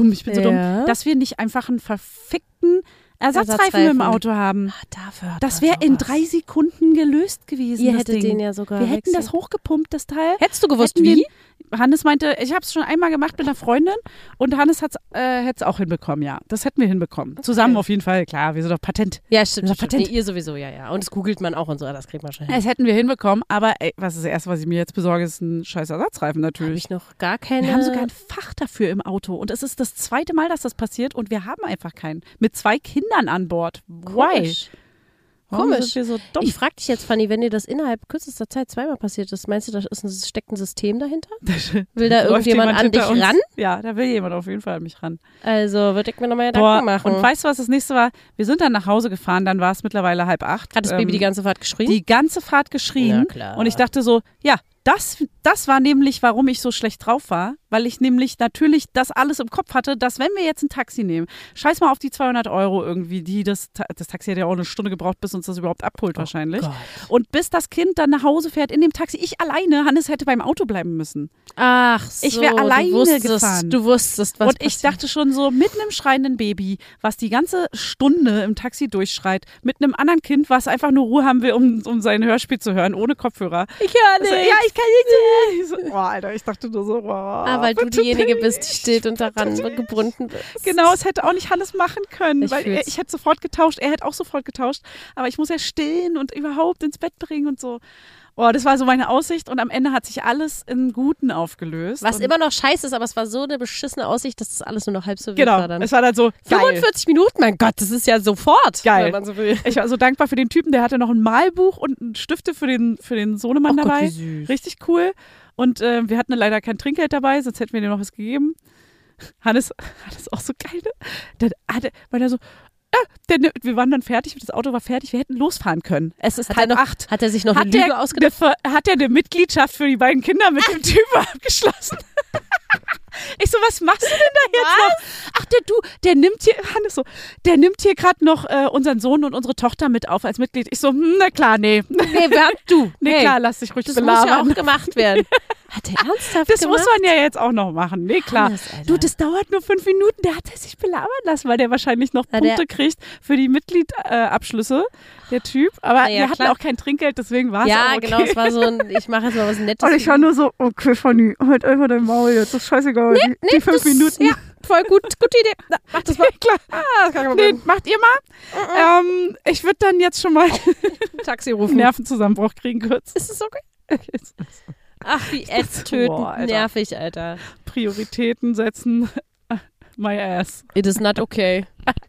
[SPEAKER 1] dass wir nicht einfach einen verfickten Ersatzreifen im Auto haben.
[SPEAKER 2] Dafür hat
[SPEAKER 1] Das
[SPEAKER 2] man
[SPEAKER 1] wäre in
[SPEAKER 2] sowas.
[SPEAKER 1] 3 Sekunden gelöst gewesen.
[SPEAKER 2] Ihr
[SPEAKER 1] das
[SPEAKER 2] hättet
[SPEAKER 1] Ding.
[SPEAKER 2] den ja sogar
[SPEAKER 1] Wir hätten
[SPEAKER 2] wechseln.
[SPEAKER 1] das hochgepumpt, das Teil.
[SPEAKER 2] Hättest du gewusst,
[SPEAKER 1] Hätten
[SPEAKER 2] wie?
[SPEAKER 1] Hannes meinte, ich habe es schon einmal gemacht mit einer Freundin und Hannes hätte es auch hinbekommen, ja. Das hätten wir hinbekommen. Zusammen auf jeden Fall, klar, wir sind doch Patent.
[SPEAKER 2] Ja, stimmt.
[SPEAKER 1] Das
[SPEAKER 2] stimmt.
[SPEAKER 1] Patent.
[SPEAKER 2] Nee, ihr sowieso, ja. Und das googelt man auch und so, das kriegt man schon hin.
[SPEAKER 1] Das hätten wir hinbekommen, aber was ist das Erste, was ich mir jetzt besorge, ist ein scheiß Ersatzreifen
[SPEAKER 2] Habe
[SPEAKER 1] natürlich.
[SPEAKER 2] ich noch gar keine.
[SPEAKER 1] Wir haben sogar ein Fach dafür im Auto und es ist das 2. Mal, dass das passiert und wir haben einfach keinen. Mit 2 Kindern an Bord. Why?
[SPEAKER 2] Komisch.
[SPEAKER 1] Warum
[SPEAKER 2] Komisch.
[SPEAKER 1] sind wir so dumm?
[SPEAKER 2] Ich frage dich jetzt, Fanny, wenn dir das innerhalb kürzester Zeit 2-mal passiert ist, meinst du, da steckt ein System dahinter? Will da
[SPEAKER 1] Läuft
[SPEAKER 2] irgendjemand an dich
[SPEAKER 1] hinter uns?
[SPEAKER 2] ran?
[SPEAKER 1] Ja, da will jemand auf jeden Fall an mich ran.
[SPEAKER 2] Also würde ich mir nochmal Gedanken machen.
[SPEAKER 1] Und weißt du, was das nächste war? Wir sind dann nach Hause gefahren, dann war es mittlerweile 7:30.
[SPEAKER 2] Hat das Baby die ganze Fahrt geschrien?
[SPEAKER 1] Die ganze Fahrt geschrien.
[SPEAKER 2] Na klar.
[SPEAKER 1] Und ich dachte so, ja, das war nämlich, warum ich so schlecht drauf war, weil ich nämlich natürlich das alles im Kopf hatte, dass wenn wir jetzt ein Taxi nehmen, scheiß mal auf die 200 € irgendwie, das Taxi hat ja auch eine Stunde gebraucht, bis uns das überhaupt abholt wahrscheinlich.
[SPEAKER 2] Gott.
[SPEAKER 1] Und bis das Kind dann nach Hause fährt in dem Taxi, ich alleine, Hannes hätte beim Auto bleiben müssen.
[SPEAKER 2] Ach so,
[SPEAKER 1] Ich wär alleine gefahren.
[SPEAKER 2] Du wusstest, was
[SPEAKER 1] Und ich
[SPEAKER 2] passiert.
[SPEAKER 1] dachte schon so, mit einem schreienden Baby, was die ganze Stunde im Taxi durchschreit, mit einem anderen Kind, was einfach nur Ruhe haben will, um sein Hörspiel zu hören, ohne Kopfhörer.
[SPEAKER 2] Ich kann
[SPEAKER 1] Also,
[SPEAKER 2] nicht.
[SPEAKER 1] ja, ich kann nicht. Ich so, oh, Alter, ich dachte nur so, oh,
[SPEAKER 2] weil du
[SPEAKER 1] bitte
[SPEAKER 2] diejenige
[SPEAKER 1] nicht.
[SPEAKER 2] bist, die steht und daran gebunden bist.
[SPEAKER 1] Genau, es hätte auch nicht Hannes machen können,
[SPEAKER 2] Ich
[SPEAKER 1] weil
[SPEAKER 2] fühl's.
[SPEAKER 1] ich hätte sofort getauscht, er hätte auch sofort getauscht, aber ich muss ja stillen und überhaupt ins Bett bringen und so. das war so meine Aussicht und am Ende hat sich alles in Guten aufgelöst.
[SPEAKER 2] Was
[SPEAKER 1] und
[SPEAKER 2] immer noch scheiße ist, aber es war so eine beschissene Aussicht, dass das alles nur noch halb so wild
[SPEAKER 1] genau,
[SPEAKER 2] war dann.
[SPEAKER 1] es war dann so geil.
[SPEAKER 2] 45 Minuten, mein Gott, das ist ja sofort.
[SPEAKER 1] Geil.
[SPEAKER 2] Wenn man so will.
[SPEAKER 1] Ich war so dankbar für den Typen, der hatte noch ein Malbuch und Stifte für den Sohnemann
[SPEAKER 2] Ach Gott,
[SPEAKER 1] dabei.
[SPEAKER 2] wie süß.
[SPEAKER 1] Richtig cool. Und wir hatten leider kein Trinkgeld dabei, sonst hätten wir dir noch was gegeben. Hannes auch so geil, ne? Weil er so, wir waren dann fertig, das Auto war fertig, wir hätten losfahren können. Es ist halb 8.
[SPEAKER 2] Hat er sich noch eine Lüge ausgedacht?
[SPEAKER 1] Hat er eine Mitgliedschaft für die beiden Kinder mit dem Typen abgeschlossen? Ich so, was machst du denn da jetzt noch? Ach, der nimmt hier, Hannes so, der nimmt hier gerade noch unseren Sohn und unsere Tochter mit auf als Mitglied. Ich so, na klar, nee.
[SPEAKER 2] Nee,
[SPEAKER 1] Nee, klar, lass dich ruhig
[SPEAKER 2] das
[SPEAKER 1] belabern.
[SPEAKER 2] muss ja auch gemacht werden. Hat er ernsthaft
[SPEAKER 1] Das
[SPEAKER 2] gemacht?
[SPEAKER 1] muss man ja jetzt auch noch machen. Nee, klar.
[SPEAKER 2] Hannes, Alter.
[SPEAKER 1] Das dauert nur 5 Minuten. Der hat sich belabern lassen, weil der wahrscheinlich noch
[SPEAKER 2] Na,
[SPEAKER 1] Punkte kriegt für die Mitgliedabschlüsse, der Typ. Aber
[SPEAKER 2] ja,
[SPEAKER 1] wir hatten
[SPEAKER 2] klar.
[SPEAKER 1] auch kein Trinkgeld, deswegen war es
[SPEAKER 2] Ja,
[SPEAKER 1] auch okay.
[SPEAKER 2] genau, es war so ein, ich mache jetzt mal was Nettes.
[SPEAKER 1] Und ich war nur so, okay, Fanny, halt einfach dein Maul jetzt. Das ist scheißegal. Die 5 Minuten.
[SPEAKER 2] Ja, voll gut, gute Idee. Na, mach das mal.
[SPEAKER 1] Klar.
[SPEAKER 2] Das kann
[SPEAKER 1] Nee, macht ihr mal. Ich würde dann jetzt schon mal
[SPEAKER 2] Taxi rufen.
[SPEAKER 1] Nervenzusammenbruch kriegen kurz.
[SPEAKER 2] Ist es okay?
[SPEAKER 1] Okay.
[SPEAKER 2] Ach, wie ätztötend
[SPEAKER 1] Boah, Alter.
[SPEAKER 2] nervig, Alter.
[SPEAKER 1] Prioritäten setzen. My ass.
[SPEAKER 2] It is not okay.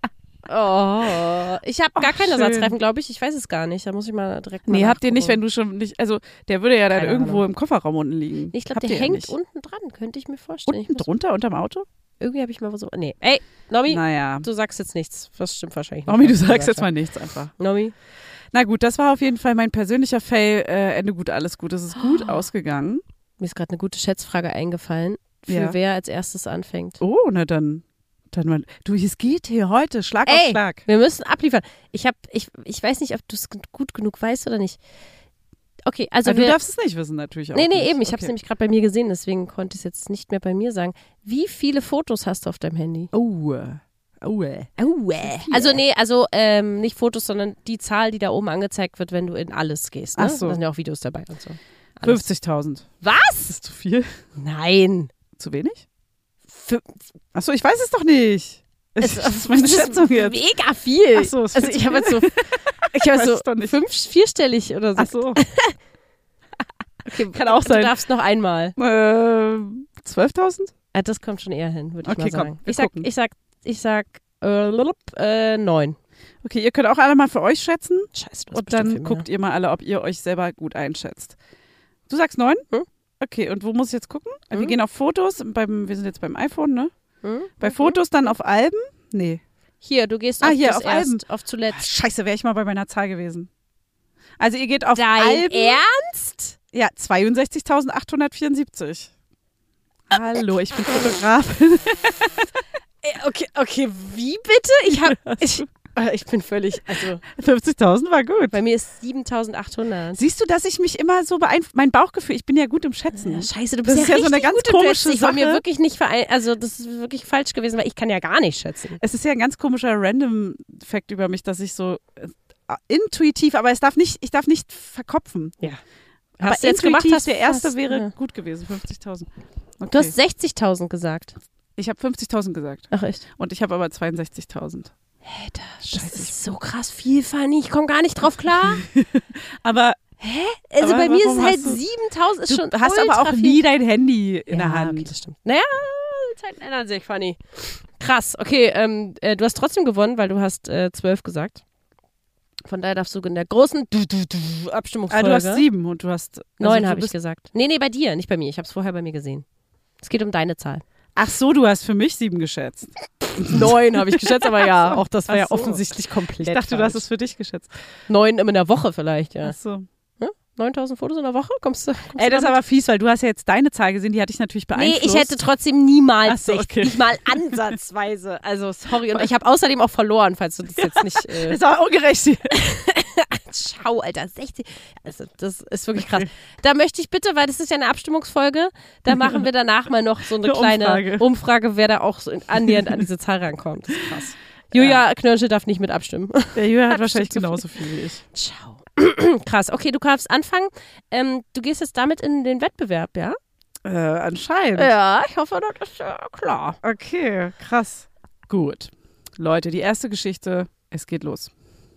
[SPEAKER 2] Oh, ich habe gar keinen
[SPEAKER 1] schön.
[SPEAKER 2] Ersatzreifen, glaube ich. Ich weiß es gar nicht. Da muss ich mal direkt mal
[SPEAKER 1] Nee, habt ihr nicht,
[SPEAKER 2] nachgucken.
[SPEAKER 1] wenn du schon nicht, also der würde ja dann
[SPEAKER 2] Keine
[SPEAKER 1] irgendwo
[SPEAKER 2] Ahnung.
[SPEAKER 1] im Kofferraum unten liegen.
[SPEAKER 2] Ich glaube,
[SPEAKER 1] Habt
[SPEAKER 2] der
[SPEAKER 1] ihr ja
[SPEAKER 2] hängt
[SPEAKER 1] nicht.
[SPEAKER 2] unten dran, könnte ich mir vorstellen.
[SPEAKER 1] Unten drunter, unterm Auto?
[SPEAKER 2] Irgendwie habe ich mal so. Nee. Ey, Nomi,
[SPEAKER 1] Naja.
[SPEAKER 2] du sagst jetzt nichts. Das stimmt wahrscheinlich nicht.
[SPEAKER 1] Nomi, du
[SPEAKER 2] was ich
[SPEAKER 1] sagst jetzt
[SPEAKER 2] gesagt
[SPEAKER 1] mal nichts einfach.
[SPEAKER 2] habe. Nomi.
[SPEAKER 1] Na gut, das war auf jeden Fall mein persönlicher Fail. Ende gut, alles gut. Es ist gut ausgegangen.
[SPEAKER 2] Mir ist gerade eine gute Schätzfrage eingefallen, für
[SPEAKER 1] Ja.
[SPEAKER 2] wer als erstes anfängt.
[SPEAKER 1] Oh, na dann mal. Du, es geht hier heute Schlag auf
[SPEAKER 2] Ey,
[SPEAKER 1] Schlag.
[SPEAKER 2] wir müssen abliefern. Ich weiß nicht, ob du es gut genug weißt oder nicht. Okay, also
[SPEAKER 1] Aber du darfst es nicht wissen, natürlich auch.
[SPEAKER 2] Nee,
[SPEAKER 1] nicht.
[SPEAKER 2] eben. Ich habe es
[SPEAKER 1] Okay.
[SPEAKER 2] nämlich gerade bei mir gesehen, deswegen konnte ich es jetzt nicht mehr bei mir sagen. Wie viele Fotos hast du auf deinem Handy?
[SPEAKER 1] Oh.
[SPEAKER 2] Also nicht Fotos, sondern die Zahl, die da oben angezeigt wird, wenn du in alles gehst. Ne?
[SPEAKER 1] Ach so.
[SPEAKER 2] Da sind ja auch Videos dabei und so. Alles.
[SPEAKER 1] 50.000.
[SPEAKER 2] Was?
[SPEAKER 1] Das ist zu viel.
[SPEAKER 2] Nein.
[SPEAKER 1] Zu wenig? Achso, ich weiß es doch nicht. Das ist meine
[SPEAKER 2] Das ist
[SPEAKER 1] Schätzung jetzt.
[SPEAKER 2] Mega viel.
[SPEAKER 1] Ach so, ist
[SPEAKER 2] also
[SPEAKER 1] viel
[SPEAKER 2] ich habe jetzt so,
[SPEAKER 1] weiß es doch nicht.
[SPEAKER 2] vierstellig oder so.
[SPEAKER 1] Ach so.
[SPEAKER 2] Okay,
[SPEAKER 1] kann auch sein.
[SPEAKER 2] Du darfst noch einmal.
[SPEAKER 1] 12.000?
[SPEAKER 2] Das kommt schon eher hin, würde ich
[SPEAKER 1] Okay,
[SPEAKER 2] mal sagen.
[SPEAKER 1] komm, wir gucken.
[SPEAKER 2] Ich sag 9.
[SPEAKER 1] Okay, ihr könnt auch alle mal für euch schätzen
[SPEAKER 2] Scheiße, du hast
[SPEAKER 1] und
[SPEAKER 2] bestimmt viel
[SPEAKER 1] dann
[SPEAKER 2] mehr.
[SPEAKER 1] guckt ihr mal alle, ob ihr euch selber gut einschätzt. Du sagst 9?
[SPEAKER 2] Hm?
[SPEAKER 1] Okay, und wo muss ich jetzt gucken? Wir
[SPEAKER 2] Hm?
[SPEAKER 1] gehen auf Fotos, wir sind jetzt beim iPhone, ne?
[SPEAKER 2] Hm?
[SPEAKER 1] Bei Fotos dann auf Alben? Nee.
[SPEAKER 2] Hier, du gehst
[SPEAKER 1] Hier,
[SPEAKER 2] das
[SPEAKER 1] auf Alben.
[SPEAKER 2] auf zuletzt.
[SPEAKER 1] Scheiße, wäre ich mal bei meiner Zahl gewesen. Also ihr geht auf
[SPEAKER 2] Dein
[SPEAKER 1] Alben.
[SPEAKER 2] Ernst?
[SPEAKER 1] Ja, 62.874. Hallo, ich bin Fotografin.
[SPEAKER 2] Okay, wie bitte? Ich bin völlig, also
[SPEAKER 1] 50.000 war gut.
[SPEAKER 2] bei mir ist 7.800.
[SPEAKER 1] Siehst du, dass ich mich immer so beeinflusst, mein Bauchgefühl, ich bin ja gut im Schätzen.
[SPEAKER 2] Ja, scheiße, du
[SPEAKER 1] Das
[SPEAKER 2] bist
[SPEAKER 1] ist ja so eine
[SPEAKER 2] richtig
[SPEAKER 1] ganz
[SPEAKER 2] gut im
[SPEAKER 1] komische
[SPEAKER 2] Schätzen. Ich war mir
[SPEAKER 1] Sache.
[SPEAKER 2] wirklich nicht also das ist wirklich falsch gewesen, weil ich kann ja gar nicht schätzen.
[SPEAKER 1] Es ist ja ein ganz komischer Random-Fact über mich, dass ich so intuitiv, aber ich darf nicht verkopfen.
[SPEAKER 2] Ja.
[SPEAKER 1] Aber
[SPEAKER 2] Hast du jetzt gemacht,
[SPEAKER 1] intuitiv,
[SPEAKER 2] hast
[SPEAKER 1] der erste
[SPEAKER 2] fast,
[SPEAKER 1] wäre
[SPEAKER 2] ja.
[SPEAKER 1] gut gewesen, 50.000. Okay.
[SPEAKER 2] Du hast 60.000 gesagt.
[SPEAKER 1] Ich habe 50.000 gesagt
[SPEAKER 2] Ach echt?
[SPEAKER 1] und ich habe aber 62.000.
[SPEAKER 2] Das
[SPEAKER 1] Scheiße,
[SPEAKER 2] ist so krass viel, Fanny. Ich komme gar nicht drauf klar.
[SPEAKER 1] Aber
[SPEAKER 2] Also
[SPEAKER 1] Aber
[SPEAKER 2] bei mir ist
[SPEAKER 1] warum
[SPEAKER 2] es halt
[SPEAKER 1] hast du-
[SPEAKER 2] 7.000 ist
[SPEAKER 1] du
[SPEAKER 2] schon
[SPEAKER 1] hast aber auch
[SPEAKER 2] ultra
[SPEAKER 1] nie
[SPEAKER 2] viel.
[SPEAKER 1] dein Handy in der
[SPEAKER 2] Ja,
[SPEAKER 1] Hand.
[SPEAKER 2] okay, das stimmt. Naja, die Zeiten ändern sich, Fanny. Krass, okay, du hast trotzdem gewonnen, weil du hast 12 gesagt. Von daher darfst du in der großen Abstimmungsfolge.
[SPEAKER 1] Du hast 7 und du hast
[SPEAKER 2] 9
[SPEAKER 1] du
[SPEAKER 2] habe ich
[SPEAKER 1] bist-
[SPEAKER 2] gesagt. Nee, bei dir, nicht bei mir. Ich habe es vorher bei mir gesehen. Es geht um deine Zahl.
[SPEAKER 1] Ach so, du hast für mich 7 geschätzt.
[SPEAKER 2] 9 habe ich geschätzt, aber ja, auch das war
[SPEAKER 1] Ach
[SPEAKER 2] ja
[SPEAKER 1] so.
[SPEAKER 2] offensichtlich komplett
[SPEAKER 1] Ich dachte, du hast
[SPEAKER 2] falsch.
[SPEAKER 1] es für dich geschätzt.
[SPEAKER 2] 9 in der Woche vielleicht, ja.
[SPEAKER 1] Ach so.
[SPEAKER 2] 9.000 Fotos in der Woche? Kommst du
[SPEAKER 1] Ey, das ist
[SPEAKER 2] damit?
[SPEAKER 1] aber fies, weil du hast ja jetzt deine Zahl gesehen, die hat dich natürlich
[SPEAKER 2] Nee,
[SPEAKER 1] beeinflusst.
[SPEAKER 2] ich hätte trotzdem niemals
[SPEAKER 1] Ach so,
[SPEAKER 2] 60,
[SPEAKER 1] okay.
[SPEAKER 2] nicht mal ansatzweise. Also sorry. Und ich habe außerdem auch verloren, falls du das jetzt nicht...
[SPEAKER 1] Das ist aber ungerecht.
[SPEAKER 2] Schau, Alter, 60. Also das ist wirklich krass. Da möchte ich bitte, weil das ist ja eine Abstimmungsfolge, da machen wir danach mal noch so eine
[SPEAKER 1] Eine
[SPEAKER 2] kleine Umfrage, wer da auch so annähernd an diese Zahl rankommt. Das ist krass. Julia Knirschel darf nicht mit abstimmen.
[SPEAKER 1] Der Julia hat
[SPEAKER 2] Hat
[SPEAKER 1] wahrscheinlich
[SPEAKER 2] bestimmt
[SPEAKER 1] genauso viel wie ich.
[SPEAKER 2] Ciao. Krass. Okay, du kannst anfangen. Du gehst jetzt damit in den Wettbewerb, ja?
[SPEAKER 1] Anscheinend.
[SPEAKER 2] Ja, ich hoffe, das ist ja klar.
[SPEAKER 1] Okay, krass. Gut. Leute, die erste Geschichte, es geht los.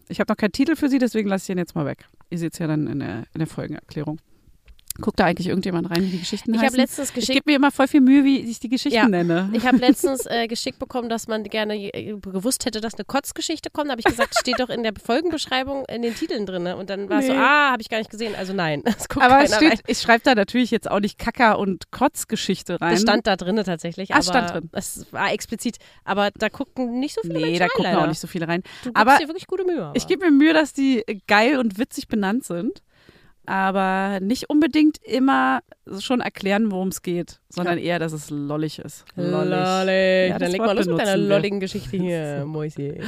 [SPEAKER 1] Ich habe noch keinen Titel für sie, deswegen lasse ich ihn jetzt mal weg. Ihr seht es ja dann in der Folgenerklärung. Guckt da eigentlich irgendjemand rein, wie die Geschichten heißen?
[SPEAKER 2] Ich habe letztens geschickt.
[SPEAKER 1] Ich gebe mir immer voll viel Mühe, wie ich die Geschichten nenne.
[SPEAKER 2] Ich habe letztens geschickt bekommen, dass man gerne gewusst hätte, dass eine Kotzgeschichte kommt. Da habe ich gesagt, steht doch in der Folgenbeschreibung in den Titeln drin. Und dann war es so, habe ich gar nicht gesehen. Also nein, das guckt
[SPEAKER 1] aber
[SPEAKER 2] keiner rein.
[SPEAKER 1] Ich schreibe da natürlich jetzt auch nicht Kacker- und Kotzgeschichte rein.
[SPEAKER 2] Das stand da drin tatsächlich.
[SPEAKER 1] Ah, stand drin.
[SPEAKER 2] Das war explizit. Aber da gucken nicht so viele Menschen
[SPEAKER 1] da
[SPEAKER 2] rein,
[SPEAKER 1] gucken
[SPEAKER 2] leider.
[SPEAKER 1] auch nicht so viele rein.
[SPEAKER 2] Du gibst
[SPEAKER 1] aber
[SPEAKER 2] dir wirklich gute Mühe.
[SPEAKER 1] Ich gebe mir Mühe, dass die geil und witzig benannt sind. Aber nicht unbedingt immer schon erklären, worum es geht, sondern eher, dass es lollig ist.
[SPEAKER 2] Lollig.
[SPEAKER 1] Ja,
[SPEAKER 2] dann leg mal los mit deiner lolligen Geschichte hier, Mäuschen.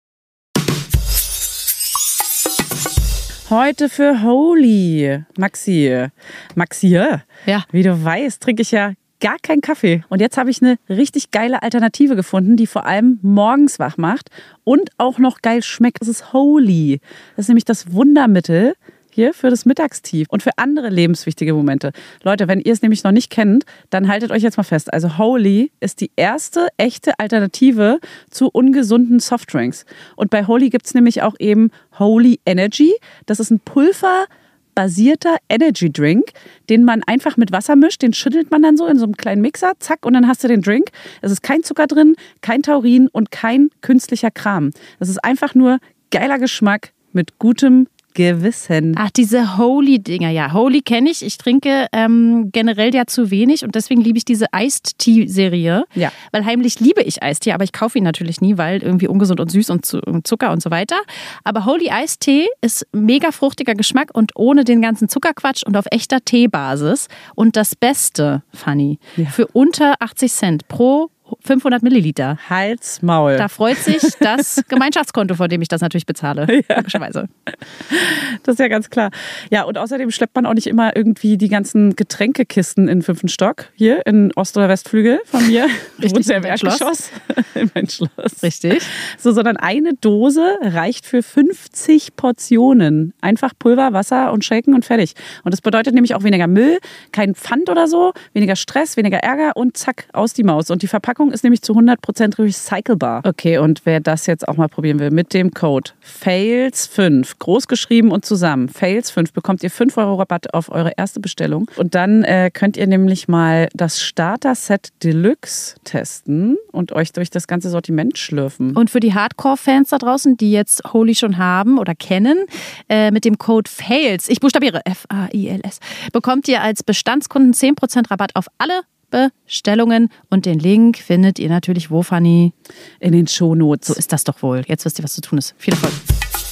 [SPEAKER 1] Heute für Holy. Maxi,
[SPEAKER 2] Ja.
[SPEAKER 1] wie du weißt, trinke ich ja gar keinen Kaffee. Und jetzt habe ich eine richtig geile Alternative gefunden, die vor allem morgens wach macht und auch noch geil schmeckt. Das ist Holy. Das ist nämlich das Wundermittel hier für das Mittagstief und für andere lebenswichtige Momente. Leute, wenn ihr es nämlich noch nicht kennt, dann haltet euch jetzt mal fest. Also Holy ist die erste echte Alternative zu ungesunden Softdrinks. Und bei Holy gibt es nämlich auch eben Holy Energy. Das ist ein pulverbasierter Energy Drink, den man einfach mit Wasser mischt. Den schüttelt man dann so in so einem kleinen Mixer, zack, und dann hast du den Drink. Es ist kein Zucker drin, kein Taurin und kein künstlicher Kram. Das ist einfach nur geiler Geschmack mit gutem Gewissen.
[SPEAKER 3] Ach, diese Holy-Dinger, ja. Holy kenne ich. Ich trinke generell ja zu wenig und deswegen liebe ich diese Iced Tea-Serie.
[SPEAKER 1] Ja.
[SPEAKER 3] Weil heimlich liebe ich Iced Tea, aber ich kaufe ihn natürlich nie, weil irgendwie ungesund und süß und Zucker und so weiter. Aber Holy Iced Tea ist mega fruchtiger Geschmack und ohne den ganzen Zuckerquatsch und auf echter Teebasis. Und das Beste, Fanny, für unter 80 Cent pro 500 Milliliter.
[SPEAKER 1] Hals, Maul.
[SPEAKER 3] Da freut sich das Gemeinschaftskonto, von dem ich das natürlich bezahle. Logischerweise.
[SPEAKER 1] Das ist ja ganz klar. Ja, und außerdem schleppt man auch nicht immer irgendwie die ganzen Getränkekisten in den 5. Stock hier in Ost- oder Westflügel von mir.
[SPEAKER 3] Richtig,
[SPEAKER 1] Wohnst ja im
[SPEAKER 3] in mein Schloss.
[SPEAKER 1] Erdgeschoss. In mein Schloss.
[SPEAKER 3] Richtig.
[SPEAKER 1] So, sondern eine Dose reicht für 50 Portionen. Einfach Pulver, Wasser und shaken und fertig. Und das bedeutet nämlich auch weniger Müll, kein Pfand oder so, weniger Stress, weniger Ärger und zack, aus die Maus. Und die Verpackung ist nämlich zu 100% recycelbar. Okay, und wer das jetzt auch mal probieren will, mit dem Code FAILS5, groß geschrieben und zusammen, FAILS5, bekommt ihr 5 € Rabatt auf eure erste Bestellung. Und dann könnt ihr nämlich mal das Starter-Set Deluxe testen und euch durch das ganze Sortiment schlürfen.
[SPEAKER 3] Und für die Hardcore-Fans da draußen, die jetzt Holy schon haben oder kennen, mit dem Code FAILS, ich buchstabiere FAILS, bekommt ihr als Bestandskunden 10% Rabatt auf alle Bestellungen und den Link findet ihr natürlich wo, Fanny?
[SPEAKER 1] In den Shownotes.
[SPEAKER 3] So ist das doch wohl. Jetzt wisst ihr, was zu tun ist. Viel Erfolg.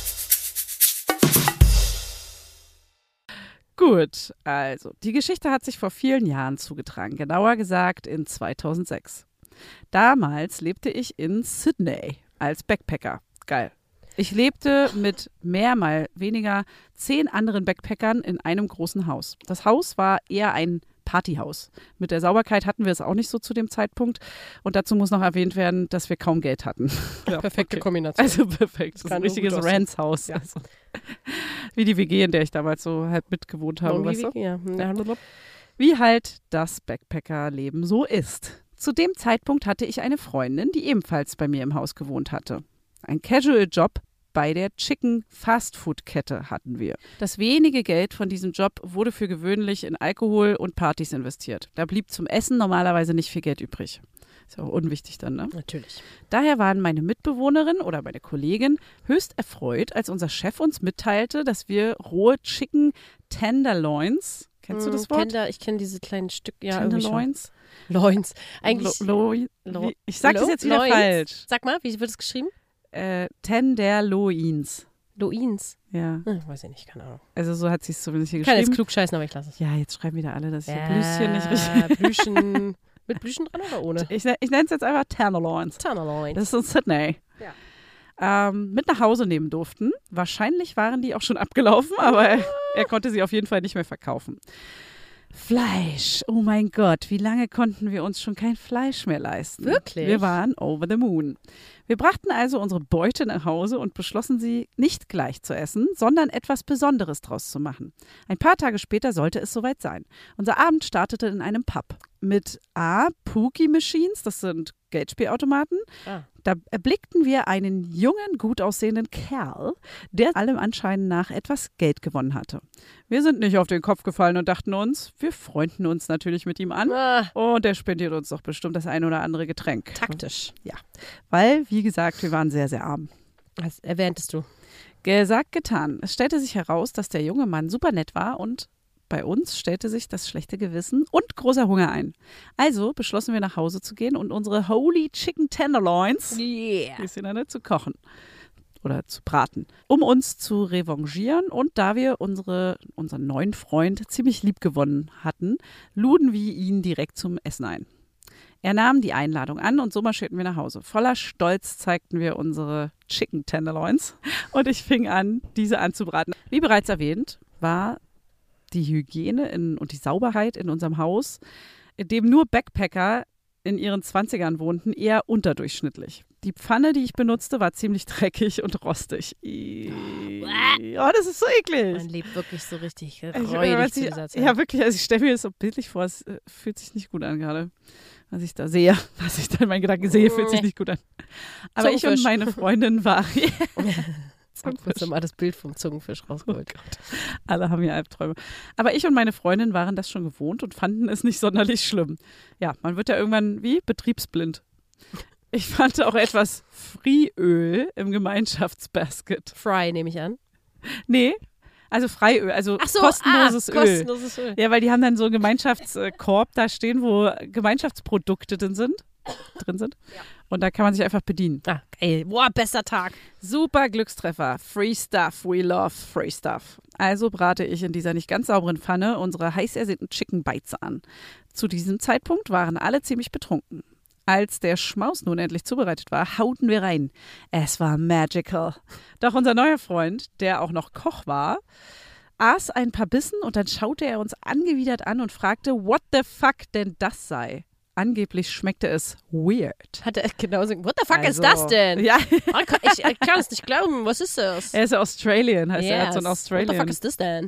[SPEAKER 1] Gut, also die Geschichte hat sich vor vielen Jahren zugetragen, genauer gesagt in 2006. Damals lebte ich in Sydney als Backpacker. Geil. Ich lebte mit mehr mal weniger 10 anderen Backpackern in einem großen Haus. Das Haus war eher ein Partyhaus. Mit der Sauberkeit hatten wir es auch nicht so zu dem Zeitpunkt. Und dazu muss noch erwähnt werden, dass wir kaum Geld hatten.
[SPEAKER 2] Ja, perfekte Kombination.
[SPEAKER 1] Also perfekt. Das ist ein richtiges Ranzhaus.
[SPEAKER 2] Ja.
[SPEAKER 1] Also, wie die WG, in der ich damals so halt mitgewohnt habe. Weißt du?
[SPEAKER 2] Ja.
[SPEAKER 1] Wie halt das Backpackerleben so ist. Zu dem Zeitpunkt hatte ich eine Freundin, die ebenfalls bei mir im Haus gewohnt hatte. Ein Casual-Job bei der Chicken-Fast-Food-Kette hatten wir. Das wenige Geld von diesem Job wurde für gewöhnlich in Alkohol und Partys investiert. Da blieb zum Essen normalerweise nicht viel Geld übrig. Ist ja auch unwichtig dann, ne?
[SPEAKER 2] Natürlich.
[SPEAKER 1] Daher waren meine Mitbewohnerin oder meine Kollegin höchst erfreut, als unser Chef uns mitteilte, dass wir rohe Chicken Tenderloins, kennst du das Wort?
[SPEAKER 2] Ich kenne diese kleinen Stück, ja,
[SPEAKER 1] Tenderloins?
[SPEAKER 2] Loins. Eigentlich.
[SPEAKER 1] Ich sag das jetzt wieder
[SPEAKER 2] Loins.
[SPEAKER 1] falsch.
[SPEAKER 2] Sag mal, wie wird es geschrieben?
[SPEAKER 1] Tenderloins.
[SPEAKER 2] Loins.
[SPEAKER 1] Ja.
[SPEAKER 2] Weiß ich nicht, keine Ahnung.
[SPEAKER 1] Also so hat sie es zumindest hier
[SPEAKER 2] Kann
[SPEAKER 1] geschrieben.
[SPEAKER 2] jetzt klug scheißen, aber ich lasse es.
[SPEAKER 1] Ja, jetzt schreiben wieder alle, dass hier Blüschen nicht richtig.
[SPEAKER 2] Blüschen. Mit Blüschen dran oder ohne?
[SPEAKER 1] Ich nenne es jetzt einfach Tenderloins.
[SPEAKER 2] Tenderloins.
[SPEAKER 1] Das ist in Sydney. Ja. Mit nach Hause nehmen durften. Wahrscheinlich waren die auch schon abgelaufen, aber er konnte sie auf jeden Fall nicht mehr verkaufen. Fleisch. Oh mein Gott, wie lange konnten wir uns schon kein Fleisch mehr leisten?
[SPEAKER 2] Wirklich?
[SPEAKER 1] Wir waren over the moon. Wir brachten also unsere Beute nach Hause und beschlossen, sie nicht gleich zu essen, sondern etwas Besonderes draus zu machen. Ein paar Tage später sollte es soweit sein. Unser Abend startete in einem Pub mit Pookie Machines, das sind Geldspielautomaten. Da erblickten wir einen jungen, gut aussehenden Kerl, der allem Anschein nach etwas Geld gewonnen hatte. Wir sind nicht auf den Kopf gefallen und dachten uns, wir freunden uns natürlich mit ihm an und er spendiert uns doch bestimmt das ein oder andere Getränk.
[SPEAKER 2] Taktisch.
[SPEAKER 1] Ja, weil, wie gesagt, wir waren sehr, sehr arm.
[SPEAKER 2] Das erwähntest du.
[SPEAKER 1] Gesagt, getan. Es stellte sich heraus, dass der junge Mann super nett war und bei uns stellte sich das schlechte Gewissen und großer Hunger ein. Also beschlossen wir nach Hause zu gehen und unsere Holy Chicken Tenderloins zu kochen oder zu braten, um uns zu revanchieren. Und da wir unseren neuen Freund ziemlich lieb gewonnen hatten, luden wir ihn direkt zum Essen ein. Er nahm die Einladung an und so marschierten wir nach Hause. Voller Stolz zeigten wir unsere Chicken Tenderloins und ich fing an, diese anzubraten. Wie bereits erwähnt, war die Hygiene und die Sauberkeit in unserem Haus, in dem nur Backpacker in ihren 20ern wohnten, eher unterdurchschnittlich. Die Pfanne, die ich benutzte, war ziemlich dreckig und rostig. Oh, das ist so eklig.
[SPEAKER 2] Man lebt wirklich so richtig räudig zu dieser Zeit.
[SPEAKER 1] Ja, wirklich. Also ich stelle mir das so bildlich vor. Es fühlt sich nicht gut an gerade. Was ich da sehe, was ich da in meinen Gedanken sehe, fühlt sich nicht gut an. Aber ich und meine Freundin waren...
[SPEAKER 2] Kurz mal das Bild vom Zungenfisch rausgeholt.
[SPEAKER 1] Oh Gott. Alle haben hier Albträume. Aber ich und meine Freundin waren das schon gewohnt und fanden es nicht sonderlich schlimm. Ja, man wird ja irgendwann wie betriebsblind. Ich fand auch etwas Friöl im Gemeinschaftsbasket.
[SPEAKER 2] Fry, nehme ich an.
[SPEAKER 1] Nee, also Freiöl, also kostenloses Öl.
[SPEAKER 2] Kostenloses Öl.
[SPEAKER 1] Ja, weil die haben dann so einen Gemeinschaftskorb da stehen, wo Gemeinschaftsprodukte drin sind. Ja. Und da kann man sich einfach bedienen.
[SPEAKER 2] Ah, geil. Boah, bester Tag.
[SPEAKER 1] Super Glückstreffer. Free stuff. We love free stuff. Also brate ich in dieser nicht ganz sauberen Pfanne unsere heiß ersehnten Chicken Bites an. Zu diesem Zeitpunkt waren alle ziemlich betrunken. Als der Schmaus nun endlich zubereitet war, hauten wir rein. Es war magical. Doch unser neuer Freund, der auch noch Koch war, aß ein paar Bissen und dann schaute er uns angewidert an und fragte, what the fuck denn das sei. Angeblich schmeckte es weird.
[SPEAKER 2] Hat er genauso, what the fuck ist das denn?
[SPEAKER 1] Ja.
[SPEAKER 2] Ich kann es nicht glauben, was ist das?
[SPEAKER 1] Er ist Australian, heißt er. Hat so ein Australian.
[SPEAKER 2] What the fuck ist das denn?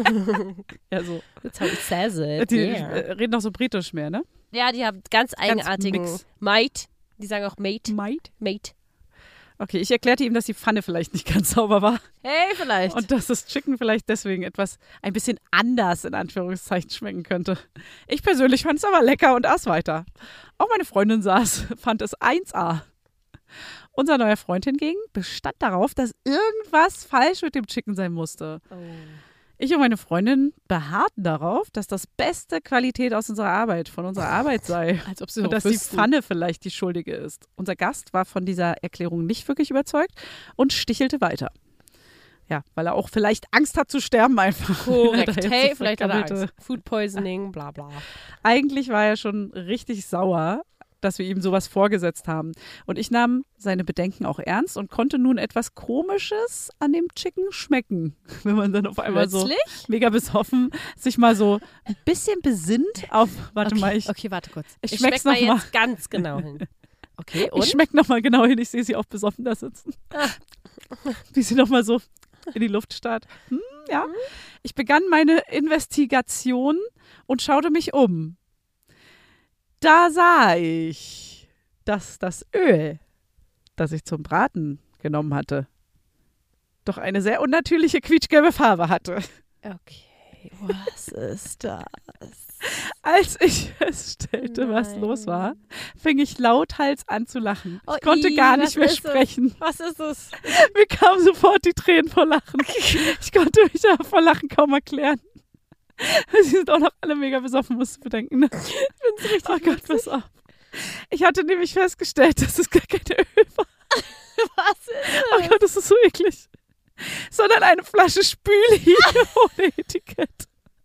[SPEAKER 1] Ja, so.
[SPEAKER 2] That's how it says it.
[SPEAKER 1] Die reden auch so britisch mehr, ne?
[SPEAKER 2] Ja, die haben ganz eigenartigen Mate. Die sagen auch Mate.
[SPEAKER 1] Mate. Okay, ich erklärte ihm, dass die Pfanne vielleicht nicht ganz sauber war.
[SPEAKER 2] Hey, vielleicht.
[SPEAKER 1] Und dass das Chicken vielleicht deswegen ein bisschen anders in Anführungszeichen schmecken könnte. Ich persönlich fand es aber lecker und aß weiter. Auch meine Freundin fand es 1A. Unser neuer Freund hingegen bestand darauf, dass irgendwas falsch mit dem Chicken sein musste.
[SPEAKER 2] Oh.
[SPEAKER 1] Ich und meine Freundin beharrten darauf, dass das beste Qualität von unserer Arbeit sei.
[SPEAKER 2] Als ob sie
[SPEAKER 1] und dass die Pfanne vielleicht die Schuldige ist. Unser Gast war von dieser Erklärung nicht wirklich überzeugt und stichelte weiter. Ja, weil er auch vielleicht Angst hat zu sterben einfach.
[SPEAKER 2] Korrekt. Hey, vielleicht hat er Angst. Food Poisoning, bla bla.
[SPEAKER 1] Eigentlich war er schon richtig sauer, dass wir ihm sowas vorgesetzt haben. Und ich nahm seine Bedenken auch ernst und konnte nun etwas Komisches an dem Chicken schmecken. Wenn man dann auf einmal so mega besoffen sich mal so ein bisschen besinnt auf, warte,
[SPEAKER 2] warte kurz.
[SPEAKER 1] Ich schmeck's noch mal
[SPEAKER 2] jetzt ganz genau hin. Okay, und?
[SPEAKER 1] Ich schmeck noch mal genau hin, ich sehe sie auch besoffen da sitzen. Wie sie noch mal so in die Luft starrt. Ja. Ich begann meine Investigation und schaute mich um. Da sah ich, dass das Öl, das ich zum Braten genommen hatte, doch eine sehr unnatürliche quietschgelbe Farbe hatte.
[SPEAKER 2] Okay, was ist das?
[SPEAKER 1] Als ich feststellte, was los war, fing ich lauthals an zu lachen. Ich konnte gar nicht mehr sprechen.
[SPEAKER 2] Was ist es?
[SPEAKER 1] Mir kamen sofort die Tränen vor Lachen. Ich konnte mich da vor Lachen kaum erklären. Sie sind auch noch alle mega besoffen, musst du bedenken. Ne? Ich bin's richtig. Oh Gott, pass auf. Ich hatte nämlich festgestellt, dass es gar kein Öl war.
[SPEAKER 2] Was ist das?
[SPEAKER 1] Oh Gott, das ist so eklig. Sondern eine Flasche Spüli ohne Etikett.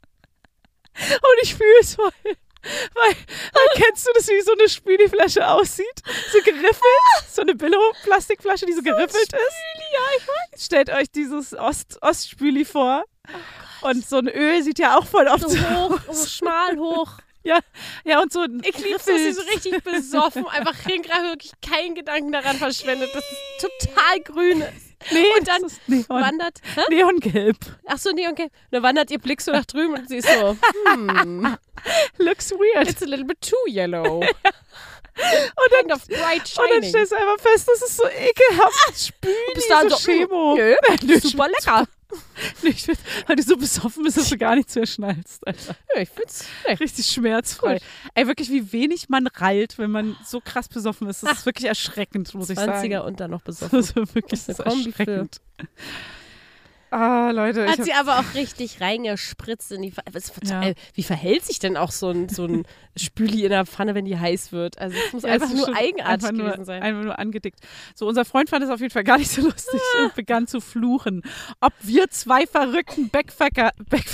[SPEAKER 1] Und ich fühle es voll. Weil kennst du das, wie so eine Spüli-Flasche aussieht? So geriffelt. So eine Billo-Plastikflasche, die so geriffelt ist.
[SPEAKER 2] Ja, ich weiß.
[SPEAKER 1] Stellt euch dieses Ostspüli vor. Oh, und so ein Öl sieht ja auch voll oft
[SPEAKER 2] so hoch, so schmal hoch.
[SPEAKER 1] Ja, und so ein
[SPEAKER 2] Ich liebe, dass sie so richtig besoffen einfach hingreifen, wirklich keinen Gedanken daran verschwendet, dass es total grün ist.
[SPEAKER 1] Nee,
[SPEAKER 2] und dann
[SPEAKER 1] das ist Neon.
[SPEAKER 2] wandert,
[SPEAKER 1] Neongelb.
[SPEAKER 2] ach so, nee, okay. Dann wandert ihr Blick so nach drüben und sie ist so,
[SPEAKER 1] Looks weird.
[SPEAKER 2] it's a little bit too yellow.
[SPEAKER 1] Und dann,
[SPEAKER 2] Kind of bright
[SPEAKER 1] und dann
[SPEAKER 2] shining.
[SPEAKER 1] stellst du einfach fest, das ist so ekelhaft. Spüli,
[SPEAKER 2] Bist dann
[SPEAKER 1] so
[SPEAKER 2] so,
[SPEAKER 1] Chemo.
[SPEAKER 2] nö, super lecker.
[SPEAKER 1] Weil du so besoffen bist, dass du gar nichts mehr schnallst. Alter.
[SPEAKER 2] Ja, ich find's
[SPEAKER 1] Richtig schmerzfrei.
[SPEAKER 2] Gut.
[SPEAKER 1] Ey, wirklich, wie wenig man rallt, wenn man so krass besoffen ist. Das ist wirklich erschreckend, muss ich
[SPEAKER 2] 20er
[SPEAKER 1] sagen.
[SPEAKER 2] und dann noch besoffen.
[SPEAKER 1] Das ist wirklich
[SPEAKER 2] Das ist eine Kombi für-
[SPEAKER 1] erschreckend. Ah, Leute.
[SPEAKER 2] Hat sie aber auch richtig reingespritzt in die
[SPEAKER 1] Ja.
[SPEAKER 2] Wie verhält sich denn auch so ein Spüli in der Pfanne, wenn die heiß wird? Also es muss
[SPEAKER 1] Ja,
[SPEAKER 2] einfach
[SPEAKER 1] es ist
[SPEAKER 2] nur
[SPEAKER 1] schon
[SPEAKER 2] eigenartig
[SPEAKER 1] einfach
[SPEAKER 2] gewesen sein.
[SPEAKER 1] Einfach nur angedickt. So, unser Freund fand es auf jeden Fall gar nicht so lustig und begann zu fluchen. Ob wir zwei verrückten Backpacker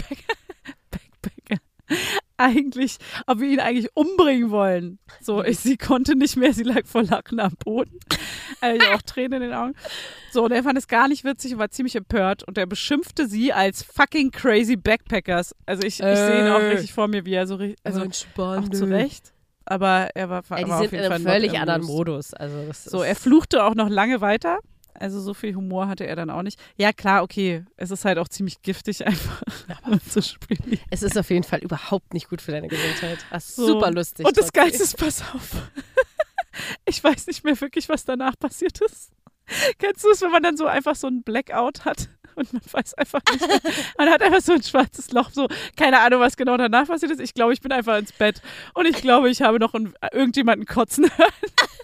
[SPEAKER 1] ob wir ihn eigentlich umbringen wollen. So, sie konnte nicht mehr, sie lag vor Lachen am Boden. Auch Tränen in den Augen. So, und er fand es gar nicht witzig und war ziemlich empört und er beschimpfte sie als fucking crazy Backpackers. Also ich sehe ihn auch richtig vor mir, wie er so richtig, also auch zu Recht. Aber er war
[SPEAKER 2] Ey, die
[SPEAKER 1] aber
[SPEAKER 2] sind
[SPEAKER 1] auf jeden
[SPEAKER 2] in
[SPEAKER 1] Fall
[SPEAKER 2] einem völlig
[SPEAKER 1] not
[SPEAKER 2] anderen
[SPEAKER 1] amused.
[SPEAKER 2] Modus. Also das
[SPEAKER 1] So,
[SPEAKER 2] ist
[SPEAKER 1] er fluchte auch noch lange weiter. Also so viel Humor hatte er dann auch nicht. Ja, klar, okay. Es ist halt auch ziemlich giftig einfach zu spielen.
[SPEAKER 2] Es ist auf jeden Fall überhaupt nicht gut für deine Gesundheit. Das ist
[SPEAKER 1] So.
[SPEAKER 2] super lustig.
[SPEAKER 1] Und das
[SPEAKER 2] trotzdem.
[SPEAKER 1] Geilste ist, pass auf. Ich weiß nicht mehr wirklich, was danach passiert ist. Kennst du es, wenn man dann so einfach so einen Blackout hat und man weiß einfach nicht mehr. Man hat einfach so ein schwarzes Loch, so keine Ahnung, was genau danach passiert ist. Ich glaube, ich bin einfach ins Bett und ich glaube, ich habe noch irgendjemanden kotzen hören.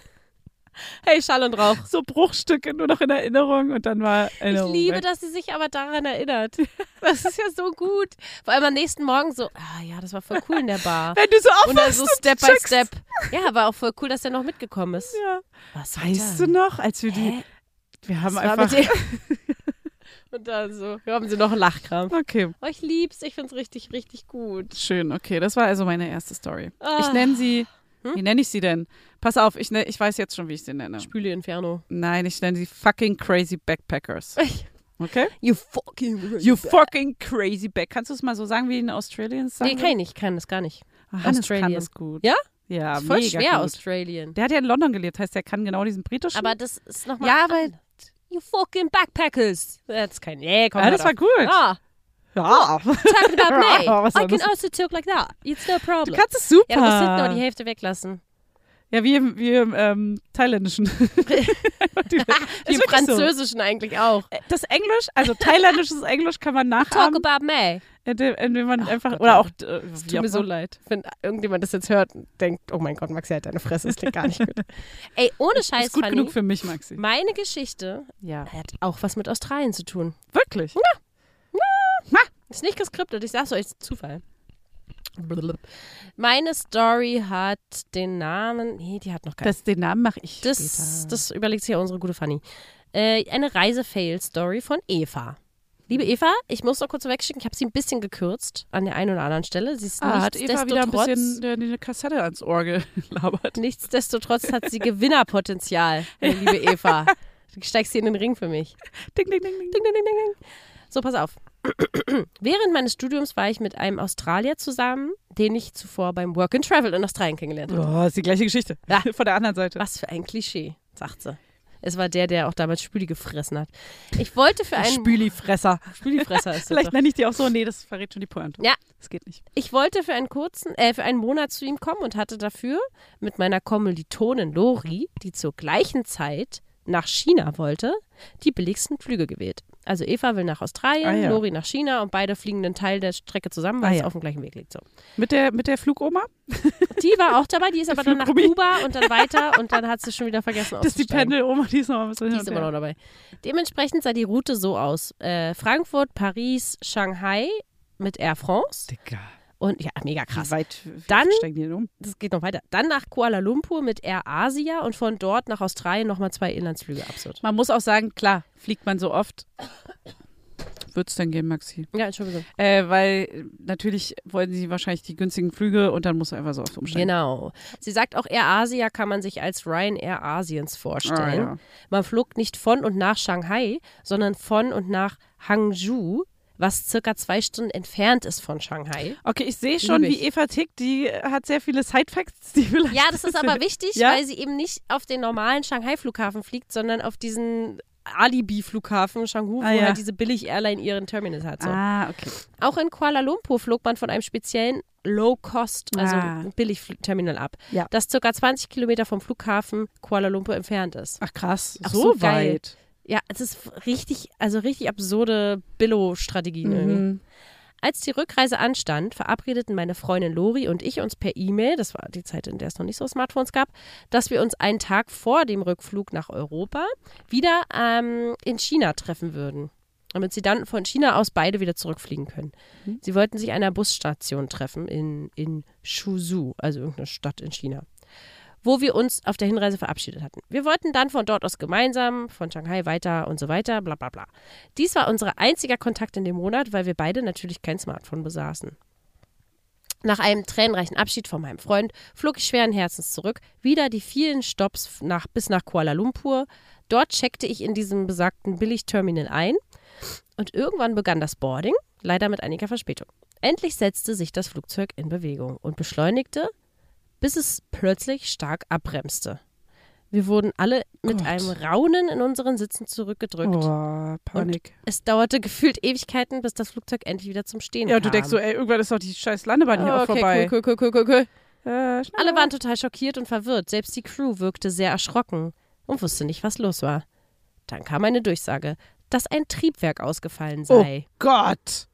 [SPEAKER 2] Hey, Schall und Rauch.
[SPEAKER 1] So Bruchstücke nur noch in Erinnerung und dann war
[SPEAKER 2] Ich liebe, dass sie sich aber daran erinnert. Das ist ja so gut. Vor allem am nächsten Morgen so, ja, das war voll cool in der Bar.
[SPEAKER 1] Wenn du so
[SPEAKER 2] Und dann
[SPEAKER 1] aufwachst
[SPEAKER 2] so
[SPEAKER 1] und
[SPEAKER 2] Step by
[SPEAKER 1] checkst.
[SPEAKER 2] Step. Ja, war auch voll cool, dass er noch mitgekommen ist.
[SPEAKER 1] Ja.
[SPEAKER 2] Was
[SPEAKER 1] Weißt du noch, als wir die,
[SPEAKER 2] Hä?
[SPEAKER 1] wir haben
[SPEAKER 2] Was war
[SPEAKER 1] einfach,
[SPEAKER 2] mit dem? Und dann so, haben sie noch einen Lachkram.
[SPEAKER 1] okay,
[SPEAKER 2] Oh, ich lieb's, ich find's richtig, richtig gut.
[SPEAKER 1] schön, okay, das war also meine erste Story.
[SPEAKER 2] Ah.
[SPEAKER 1] Ich nenne sie, wie nenne ich sie denn? Pass auf, ich weiß jetzt schon, wie ich sie nenne.
[SPEAKER 2] Spüle Inferno.
[SPEAKER 1] Nein, ich nenne sie fucking crazy Backpackers. Okay?
[SPEAKER 2] You fucking
[SPEAKER 1] You fucking crazy back. Kannst du es mal so sagen, wie in Australien sagen?
[SPEAKER 2] Nee, kann ich nicht, kann das gar nicht.
[SPEAKER 1] Hannes kann
[SPEAKER 2] Australian.
[SPEAKER 1] das gut.
[SPEAKER 2] Ja?
[SPEAKER 1] Ja,
[SPEAKER 2] Ist voll
[SPEAKER 1] mega
[SPEAKER 2] schwer,
[SPEAKER 1] gut.
[SPEAKER 2] Australien.
[SPEAKER 1] Der hat ja in London gelebt, heißt, der kann genau diesen britischen.
[SPEAKER 2] Aber das ist nochmal.
[SPEAKER 1] Ja, aber-
[SPEAKER 2] You fucking Backpackers. Das ist kein. Nee, komm
[SPEAKER 1] ja, das war gut.
[SPEAKER 2] Ah,
[SPEAKER 1] Ja.
[SPEAKER 2] talking about me.
[SPEAKER 1] Was war
[SPEAKER 2] I can
[SPEAKER 1] das?
[SPEAKER 2] also talk like that. It's no
[SPEAKER 1] Du
[SPEAKER 2] problem.
[SPEAKER 1] kannst es super.
[SPEAKER 2] Ja, du musst hinten aber die Hälfte weglassen.
[SPEAKER 1] Ja, wie im Thailändischen.
[SPEAKER 2] Wie im
[SPEAKER 1] wirklich so.
[SPEAKER 2] Französischen eigentlich auch.
[SPEAKER 1] Das Englisch, also thailändisches Englisch kann man
[SPEAKER 2] Talk
[SPEAKER 1] nachahmen,
[SPEAKER 2] about me.
[SPEAKER 1] indem man einfach,
[SPEAKER 2] Gott,
[SPEAKER 1] oder auch,
[SPEAKER 2] Es tut mir so leid, wenn irgendjemand das jetzt hört und denkt, oh mein Gott, Maxi hat deine Fresse, das klingt gar nicht gut. Ey, ohne Scheiß,
[SPEAKER 1] ist gut
[SPEAKER 2] Fanny,
[SPEAKER 1] genug für mich, Maxi.
[SPEAKER 2] meine Geschichte
[SPEAKER 1] Ja.
[SPEAKER 2] hat auch was mit Australien zu tun.
[SPEAKER 1] Wirklich?
[SPEAKER 2] Ist nicht geskriptet, ich sag's euch, ist Zufall. Meine Story hat den Namen, nee, die hat noch keinen.
[SPEAKER 1] Den Namen mache ich
[SPEAKER 2] Das,
[SPEAKER 1] später.
[SPEAKER 2] das überlegt sich ja unsere gute Fanny. Eine Reise-Fail-Story von Eva. Liebe Eva, ich muss noch kurz wegschicken, ich habe sie ein bisschen gekürzt an der einen oder anderen Stelle. Sie ist
[SPEAKER 1] hat Eva wieder ein
[SPEAKER 2] nichtsdestotrotz,
[SPEAKER 1] bisschen eine Kassette ans Ohr gelabert.
[SPEAKER 2] nichtsdestotrotz hat sie Gewinnerpotenzial, meine liebe Eva. Du steigst hier in den Ring für mich.
[SPEAKER 1] Ding, ding, ding, ding.
[SPEAKER 2] Ding, ding, ding, ding, ding. So, pass auf. Während meines Studiums war ich mit einem Australier zusammen, den ich zuvor beim Work and Travel in Australien kennengelernt habe.
[SPEAKER 1] Oh, ist die gleiche Geschichte.
[SPEAKER 2] Ja.
[SPEAKER 1] Von der anderen Seite.
[SPEAKER 2] Was für ein Klischee, sagt sie. Es war der auch damals Spüli gefressen hat. Ich wollte für einen
[SPEAKER 1] Spülifresser.
[SPEAKER 2] Spülifresser ist das
[SPEAKER 1] Vielleicht
[SPEAKER 2] doch.
[SPEAKER 1] nenne ich die auch so. Nee, das verrät schon die Pointe.
[SPEAKER 2] Ja.
[SPEAKER 1] Das geht nicht.
[SPEAKER 2] Ich wollte für einen Monat zu ihm kommen und hatte dafür mit meiner Kommilitonin Lori, die zur gleichen Zeit nach China wollte, die billigsten Flüge gewählt. Also Eva will nach Australien,
[SPEAKER 1] ja.
[SPEAKER 2] Lori nach China und beide fliegen einen Teil der Strecke zusammen, weil es
[SPEAKER 1] ja.
[SPEAKER 2] auf dem gleichen Weg liegt. So.
[SPEAKER 1] Mit der Flugoma?
[SPEAKER 2] Die war auch dabei, die ist aber dann nach
[SPEAKER 1] Flugrumi.
[SPEAKER 2] Kuba und dann weiter und dann hat sie schon wieder vergessen
[SPEAKER 1] Das ist die
[SPEAKER 2] auszusteigen.
[SPEAKER 1] Pendeloma, die ist noch mal ein bisschen
[SPEAKER 2] Die
[SPEAKER 1] hin
[SPEAKER 2] ist
[SPEAKER 1] und
[SPEAKER 2] immer noch
[SPEAKER 1] her.
[SPEAKER 2] dabei. Dementsprechend sah die Route so aus. Frankfurt, Paris, Shanghai mit Air France
[SPEAKER 1] Digga.
[SPEAKER 2] und ja, mega krass.
[SPEAKER 1] Wie weit
[SPEAKER 2] Dann-
[SPEAKER 1] steigen die denn um?
[SPEAKER 2] Das geht noch weiter. Dann nach Kuala Lumpur mit Air Asia und von dort nach Australien nochmal 2 Inlandsflüge. Absurd.
[SPEAKER 1] Man muss auch sagen, klar, fliegt man so oft. Wird's denn gehen, Maxi?
[SPEAKER 2] Ja, Entschuldigung.
[SPEAKER 1] Weil natürlich wollen sie wahrscheinlich die günstigen Flüge und dann musst du einfach so oft umsteigen.
[SPEAKER 2] Genau. Sie sagt auch, Air Asia kann man sich als Ryanair Asiens vorstellen.
[SPEAKER 1] Ah, ja.
[SPEAKER 2] Man flog nicht von und nach Shanghai, sondern von und nach Hangzhou, was circa 2 Stunden entfernt ist von Shanghai.
[SPEAKER 1] Okay, ich sehe schon,
[SPEAKER 2] Liebe
[SPEAKER 1] wie
[SPEAKER 2] ich.
[SPEAKER 1] Eva tickt. Die hat sehr viele Sidefacts, die vielleicht.
[SPEAKER 2] Ja, das ist aber wichtig,
[SPEAKER 1] Ja?
[SPEAKER 2] weil sie eben nicht auf den normalen Shanghai-Flughafen fliegt, sondern auf diesen Alibi-Flughafen Changhu, wo
[SPEAKER 1] ja.
[SPEAKER 2] halt diese Billig-Airline ihren Terminal hat. So.
[SPEAKER 1] Okay.
[SPEAKER 2] Auch in Kuala Lumpur flog man von einem speziellen Low-Cost, also Billig-Terminal ab,
[SPEAKER 1] Ja.
[SPEAKER 2] das ca. 20 Kilometer vom Flughafen Kuala Lumpur entfernt ist.
[SPEAKER 1] Ach krass,
[SPEAKER 2] Ach,
[SPEAKER 1] so
[SPEAKER 2] so geil.
[SPEAKER 1] weit.
[SPEAKER 2] Ja, es ist richtig absurde Billo-Strategien irgendwie. Als die Rückreise anstand, verabredeten meine Freundin Lori und ich uns per E-Mail, das war die Zeit, in der es noch nicht so Smartphones gab, dass wir uns einen Tag vor dem Rückflug nach Europa wieder in China treffen würden. Damit sie dann von China aus beide wieder zurückfliegen können. Sie wollten sich an einer Busstation treffen in Suzhou, also irgendeine Stadt in China, wo wir uns auf der Hinreise verabschiedet hatten. Wir wollten dann von dort aus gemeinsam, von Shanghai weiter und so weiter, bla bla bla. Dies war unser einziger Kontakt in dem Monat, weil wir beide natürlich kein Smartphone besaßen. Nach einem tränenreichen Abschied von meinem Freund flog ich schweren Herzens zurück, wieder die vielen Stopps bis nach Kuala Lumpur. Dort checkte ich in diesem besagten Billigterminal ein und irgendwann begann das Boarding, leider mit einiger Verspätung. Endlich setzte sich das Flugzeug in Bewegung und beschleunigte, bis es plötzlich stark abbremste. Wir wurden alle mit einem Raunen in unseren Sitzen zurückgedrückt.
[SPEAKER 1] Oh, Panik.
[SPEAKER 2] Und es dauerte gefühlt Ewigkeiten, bis das Flugzeug endlich wieder zum Stehen kam.
[SPEAKER 1] Ja, und du denkst so, ey, irgendwann ist doch die scheiß Landebahn hier auch vorbei.
[SPEAKER 2] Cool.
[SPEAKER 1] Alle
[SPEAKER 2] Alle waren total schockiert und verwirrt. Selbst die Crew wirkte sehr erschrocken und wusste nicht, was los war. Dann kam eine Durchsage, dass ein Triebwerk ausgefallen sei.
[SPEAKER 1] Oh Gott.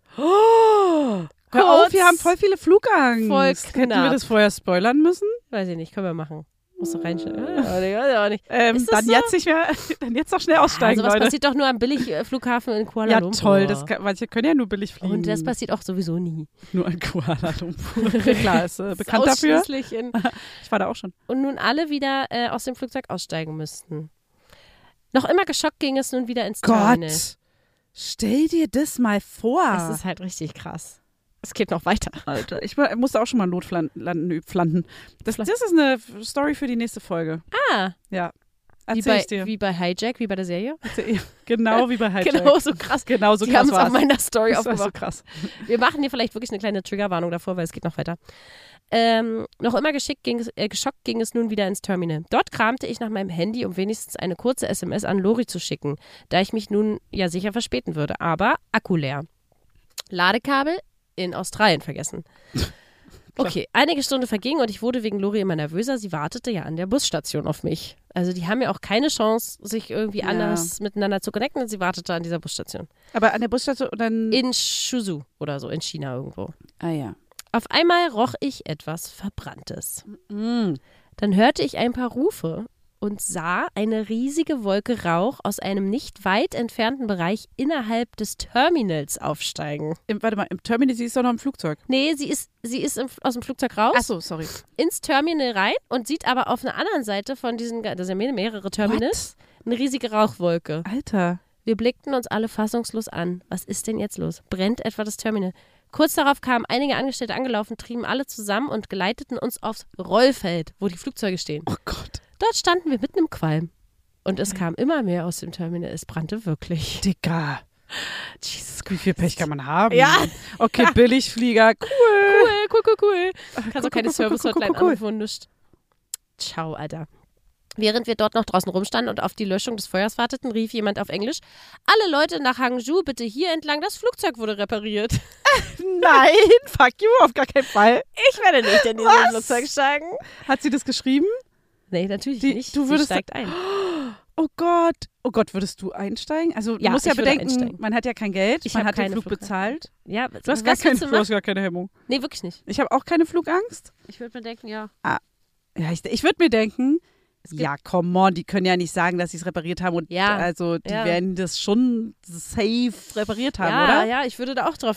[SPEAKER 1] Oh. Hör auf, wir haben voll viele Flugangst.
[SPEAKER 2] Voll
[SPEAKER 1] Hätten wir
[SPEAKER 2] knapp.
[SPEAKER 1] das vorher spoilern müssen?
[SPEAKER 2] Weiß ich nicht, können wir machen. Musst du reinstellen. Weiß auch nicht.
[SPEAKER 1] Dann
[SPEAKER 2] das so?
[SPEAKER 1] jetzt nicht mehr, dann jetzt doch schnell aussteigen,
[SPEAKER 2] Also was
[SPEAKER 1] Leute.
[SPEAKER 2] passiert doch nur am Billigflughafen in Kuala
[SPEAKER 1] Ja,
[SPEAKER 2] Lumpur.
[SPEAKER 1] toll. Manche können ja nur billig fliegen.
[SPEAKER 2] Und das passiert auch sowieso nie.
[SPEAKER 1] Nur in Kuala Lumpur. Klar, ist bekannt dafür.
[SPEAKER 2] Ausschließlich
[SPEAKER 1] Ich war da auch schon.
[SPEAKER 2] Und nun alle wieder aus dem Flugzeug aussteigen müssten. Noch immer geschockt ging es nun wieder ins Terminal.
[SPEAKER 1] Gott, stell dir das mal vor.
[SPEAKER 2] Es ist halt richtig krass. Es geht noch weiter.
[SPEAKER 1] Alter, ich musste auch schon mal Notlanden. Das ist eine Story für die nächste Folge.
[SPEAKER 2] Ah,
[SPEAKER 1] Ja,
[SPEAKER 2] wie
[SPEAKER 1] erzähl ich dir.
[SPEAKER 2] bei Hijack, wie bei der Serie.
[SPEAKER 1] Genau wie bei Hijack.
[SPEAKER 2] Genau so krass.
[SPEAKER 1] Genau so
[SPEAKER 2] Die
[SPEAKER 1] krass
[SPEAKER 2] haben es
[SPEAKER 1] war's.
[SPEAKER 2] auf meiner Story
[SPEAKER 1] Das war so
[SPEAKER 2] aufgemacht.
[SPEAKER 1] krass.
[SPEAKER 2] Wir machen hier vielleicht wirklich eine kleine Triggerwarnung davor, weil es geht noch weiter. Noch immer geschockt ging es nun wieder ins Terminal. Dort kramte ich nach meinem Handy, um wenigstens eine kurze SMS an Lori zu schicken, da ich mich nun ja sicher verspäten würde. Aber Akku leer. Ladekabel in Australien vergessen. Okay, einige Stunden vergingen und ich wurde wegen Lori immer nervöser. Sie wartete ja an der Busstation auf mich. Also die haben ja auch keine Chance, sich irgendwie anders miteinander zu connecten. Und sie wartete an dieser Busstation.
[SPEAKER 1] Aber an der Busstation dann.
[SPEAKER 2] In Suzhou oder so, in China irgendwo.
[SPEAKER 1] Ah ja.
[SPEAKER 2] Auf einmal roch ich etwas Verbranntes.
[SPEAKER 1] Mm.
[SPEAKER 2] Dann hörte ich ein paar Rufe und sah eine riesige Wolke Rauch aus einem nicht weit entfernten Bereich innerhalb des Terminals aufsteigen.
[SPEAKER 1] Warte mal, im Terminal, sie ist doch noch im Flugzeug.
[SPEAKER 2] Nee, sie ist aus dem Flugzeug raus,
[SPEAKER 1] Achso, sorry.
[SPEAKER 2] ins Terminal rein und sieht aber auf einer anderen Seite von diesen, das sind ja mehrere Terminals, eine riesige Rauchwolke.
[SPEAKER 1] Alter.
[SPEAKER 2] Wir blickten uns alle fassungslos an. Was ist denn jetzt los? Brennt etwa das Terminal? Kurz darauf kamen einige Angestellte angelaufen, trieben alle zusammen und geleiteten uns aufs Rollfeld, wo die Flugzeuge stehen.
[SPEAKER 1] Oh Gott.
[SPEAKER 2] Dort standen wir mitten im Qualm. Und es kam immer mehr aus dem Terminal. Es brannte wirklich.
[SPEAKER 1] Digga. Jesus, wie viel Pech kann man haben?
[SPEAKER 2] Ja.
[SPEAKER 1] Okay, Billigflieger.
[SPEAKER 2] Cool. Kannst auch keine Service-Hotline anrufen und nichts. Ciao, Alter. Während wir dort noch draußen rumstanden und auf die Löschung des Feuers warteten, rief jemand auf Englisch: Alle Leute nach Hangzhou, bitte hier entlang, das Flugzeug wurde repariert.
[SPEAKER 1] Nein, fuck you, auf gar keinen Fall.
[SPEAKER 2] Ich werde nicht in dieses Flugzeug steigen.
[SPEAKER 1] Hat sie das geschrieben?
[SPEAKER 2] Nee, natürlich
[SPEAKER 1] Die-
[SPEAKER 2] nicht.
[SPEAKER 1] du würdest-
[SPEAKER 2] Sie steigt ein.
[SPEAKER 1] Oh Gott, würdest du einsteigen? Also du
[SPEAKER 2] Ja,
[SPEAKER 1] musst ja
[SPEAKER 2] ich würde
[SPEAKER 1] bedenken,
[SPEAKER 2] einsteigen.
[SPEAKER 1] man hat ja kein Geld,
[SPEAKER 2] Ich
[SPEAKER 1] man
[SPEAKER 2] hab
[SPEAKER 1] hat den
[SPEAKER 2] keine
[SPEAKER 1] Flug
[SPEAKER 2] Flugangst.
[SPEAKER 1] bezahlt.
[SPEAKER 2] Ja,
[SPEAKER 1] Du hast gar keine Hemmung.
[SPEAKER 2] Nee, wirklich nicht.
[SPEAKER 1] Ich habe auch keine Flugangst.
[SPEAKER 2] Ich würde mir denken, ja.
[SPEAKER 1] Ja, ich würde mir denken,
[SPEAKER 2] gibt-
[SPEAKER 1] ja, come on, die können ja nicht sagen, dass sie es repariert haben und
[SPEAKER 2] Ja,
[SPEAKER 1] also die
[SPEAKER 2] ja.
[SPEAKER 1] werden das schon safe repariert haben,
[SPEAKER 2] ja,
[SPEAKER 1] oder?
[SPEAKER 2] ja, ich würde da auch drauf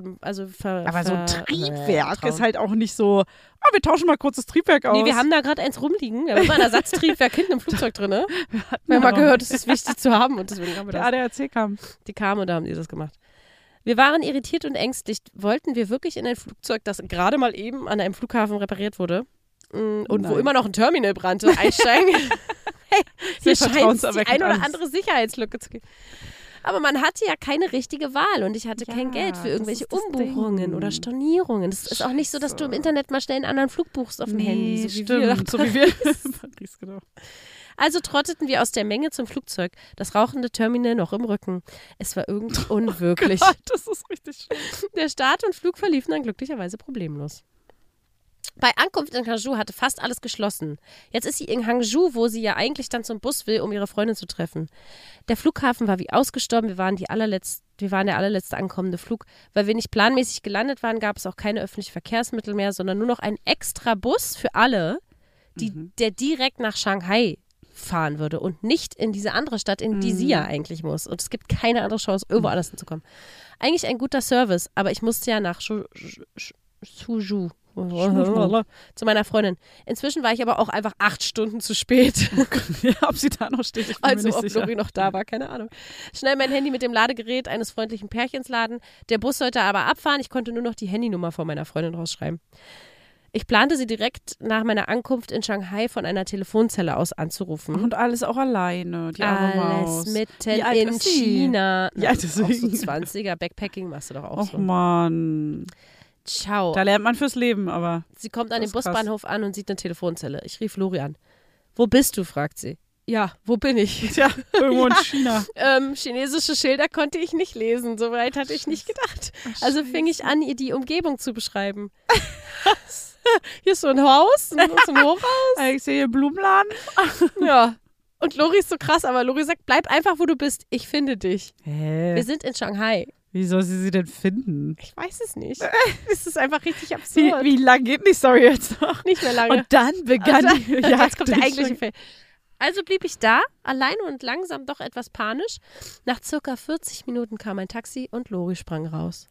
[SPEAKER 1] Aber so ein Triebwerk
[SPEAKER 2] vertrauen.
[SPEAKER 1] ist halt auch nicht so, wir tauschen mal kurz das Triebwerk aus.
[SPEAKER 2] Nee, wir haben da gerade eins rumliegen. Da war ein Ersatztriebwerk hinten im Flugzeug drin. Ne? Wir haben
[SPEAKER 1] ja
[SPEAKER 2] mal
[SPEAKER 1] noch.
[SPEAKER 2] gehört, es ist wichtig zu haben und deswegen haben wir
[SPEAKER 1] der
[SPEAKER 2] das.
[SPEAKER 1] ADAC kam.
[SPEAKER 2] Die kamen und da haben die das gemacht. Wir waren irritiert und ängstlich. Wollten wir wirklich in ein Flugzeug, das gerade mal eben an einem Flughafen repariert wurde und wo
[SPEAKER 1] Nein.
[SPEAKER 2] immer noch ein Terminal brannte, einsteigen? Hey, hier
[SPEAKER 1] Sehr
[SPEAKER 2] scheint es die
[SPEAKER 1] vertrauenserweckend
[SPEAKER 2] ein oder
[SPEAKER 1] Angst.
[SPEAKER 2] andere Sicherheitslücke zu geben. Aber man hatte ja keine richtige Wahl und ich hatte
[SPEAKER 1] Ja,
[SPEAKER 2] kein Geld für
[SPEAKER 1] das
[SPEAKER 2] irgendwelche
[SPEAKER 1] ist das
[SPEAKER 2] Umbuchungen
[SPEAKER 1] Ding.
[SPEAKER 2] oder Stornierungen. Es ist auch nicht so, dass du im Internet mal schnell einen anderen Flug buchst auf dem Handy. So wie wir nach
[SPEAKER 1] so wie wir. Paris, genau.
[SPEAKER 2] Also trotteten wir aus der Menge zum Flugzeug, das rauchende Terminal noch im Rücken. Es war irgendwie unwirklich.
[SPEAKER 1] Gott, das ist richtig schlimm.
[SPEAKER 2] Der Start und Flug verliefen dann glücklicherweise problemlos. Bei Ankunft in Hangzhou hatte fast alles geschlossen. Jetzt ist sie in Hangzhou, wo sie ja eigentlich dann zum Bus will, um ihre Freundin zu treffen. Der Flughafen war wie ausgestorben. Wir waren der allerletzte ankommende Flug. Weil wir nicht planmäßig gelandet waren, gab es auch keine öffentlichen Verkehrsmittel mehr, sondern nur noch einen extra Bus für alle, der direkt nach Shanghai fahren würde und nicht in diese andere Stadt, in die sie ja eigentlich muss. Und es gibt keine andere Chance, irgendwo anders hinzukommen. Eigentlich ein guter Service, aber ich musste ja nach Suzhou. Zu meiner Freundin. Inzwischen war ich aber auch einfach 8 Stunden zu spät.
[SPEAKER 1] Ja, ob sie da noch steht, ich bin
[SPEAKER 2] Also
[SPEAKER 1] mir nicht
[SPEAKER 2] ob
[SPEAKER 1] sicher.
[SPEAKER 2] Lori noch da war, keine Ahnung. Schnell mein Handy mit dem Ladegerät eines freundlichen Pärchens laden. Der Bus sollte aber abfahren. Ich konnte nur noch die Handynummer von meiner Freundin rausschreiben. Ich plante sie direkt nach meiner Ankunft in Shanghai von einer Telefonzelle aus anzurufen.
[SPEAKER 1] Und alles auch alleine, die arme Maus.
[SPEAKER 2] Alles mitten
[SPEAKER 1] Wie alt
[SPEAKER 2] in
[SPEAKER 1] ist sie?
[SPEAKER 2] China.
[SPEAKER 1] Ja,
[SPEAKER 2] Auch so
[SPEAKER 1] deswegen.
[SPEAKER 2] 20er Backpacking machst du doch auch
[SPEAKER 1] Och
[SPEAKER 2] so.
[SPEAKER 1] Mann.
[SPEAKER 2] Ciao.
[SPEAKER 1] Da lernt man fürs Leben, aber
[SPEAKER 2] Sie kommt an
[SPEAKER 1] Das
[SPEAKER 2] dem
[SPEAKER 1] ist krass.
[SPEAKER 2] Busbahnhof an und sieht eine Telefonzelle. Ich rief Lori an. Wo bist du, fragt sie. Ja, wo bin ich?
[SPEAKER 1] tja, irgendwo in China.
[SPEAKER 2] Chinesische Schilder konnte ich nicht lesen. So weit hatte ich nicht gedacht. Also fing ich an, ihr die Umgebung zu beschreiben. Hier ist so ein Haus, so ein Hochhaus.
[SPEAKER 1] Ich sehe hier einen Blumenladen.
[SPEAKER 2] Ja. Und Lori ist so krass, aber Lori sagt, bleib einfach, wo du bist. Ich finde dich.
[SPEAKER 1] Hä?
[SPEAKER 2] Wir sind in Shanghai.
[SPEAKER 1] Wie soll sie denn finden?
[SPEAKER 2] Ich weiß es nicht. Es ist einfach richtig
[SPEAKER 1] Wie,
[SPEAKER 2] absurd.
[SPEAKER 1] wie lang geht die Story jetzt noch?
[SPEAKER 2] Nicht mehr lange.
[SPEAKER 1] Und dann begann
[SPEAKER 2] Also,
[SPEAKER 1] die
[SPEAKER 2] jetzt kommt der
[SPEAKER 1] durch-
[SPEAKER 2] eigentliche Fail. Also blieb ich da, alleine und langsam doch etwas panisch. Nach circa 40 Minuten kam ein Taxi und Lori sprang raus.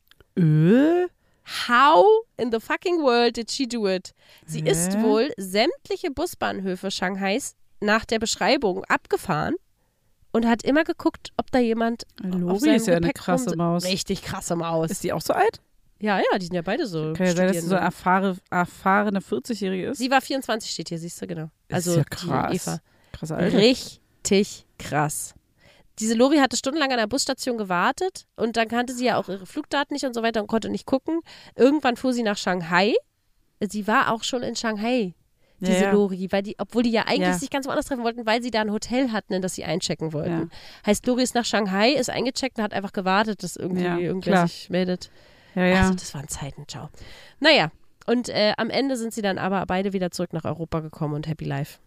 [SPEAKER 2] How in the fucking world did she do it? Sie
[SPEAKER 1] Hä?
[SPEAKER 2] ist wohl sämtliche Busbahnhöfe Shanghais nach der Beschreibung abgefahren und hat immer geguckt, ob da jemand auf
[SPEAKER 1] Lori
[SPEAKER 2] seinem
[SPEAKER 1] ist ja eine
[SPEAKER 2] Gepäck
[SPEAKER 1] krasse Maus.
[SPEAKER 2] Richtig krasse Maus.
[SPEAKER 1] Ist die auch so alt?
[SPEAKER 2] Ja, die sind ja beide so.
[SPEAKER 1] Kann ja sein, dass sie so eine
[SPEAKER 2] Studierende.
[SPEAKER 1] erfahrene 40-Jährige ist.
[SPEAKER 2] Sie war 24, steht hier, siehst du, genau. Also
[SPEAKER 1] ist ja
[SPEAKER 2] die
[SPEAKER 1] krass.
[SPEAKER 2] Eva.
[SPEAKER 1] Krasse Alter.
[SPEAKER 2] Richtig krass. Diese Lori hatte stundenlang an der Busstation gewartet und dann kannte sie ja auch ihre Flugdaten nicht und so weiter und konnte nicht gucken. Irgendwann fuhr sie nach Shanghai. Sie war auch schon in Shanghai, diese
[SPEAKER 1] Ja.
[SPEAKER 2] Lori, obwohl die ja eigentlich
[SPEAKER 1] Ja.
[SPEAKER 2] sich ganz woanders treffen wollten, weil sie da ein Hotel hatten, in das sie einchecken wollten.
[SPEAKER 1] Ja.
[SPEAKER 2] Heißt, Lori ist nach Shanghai, ist eingecheckt und hat einfach gewartet, dass irgendwie
[SPEAKER 1] Ja,
[SPEAKER 2] irgendwer
[SPEAKER 1] klar.
[SPEAKER 2] sich meldet.
[SPEAKER 1] Ja.
[SPEAKER 2] Also das waren Zeiten, ciao. Naja, und am Ende sind sie dann aber beide wieder zurück nach Europa gekommen und happy life.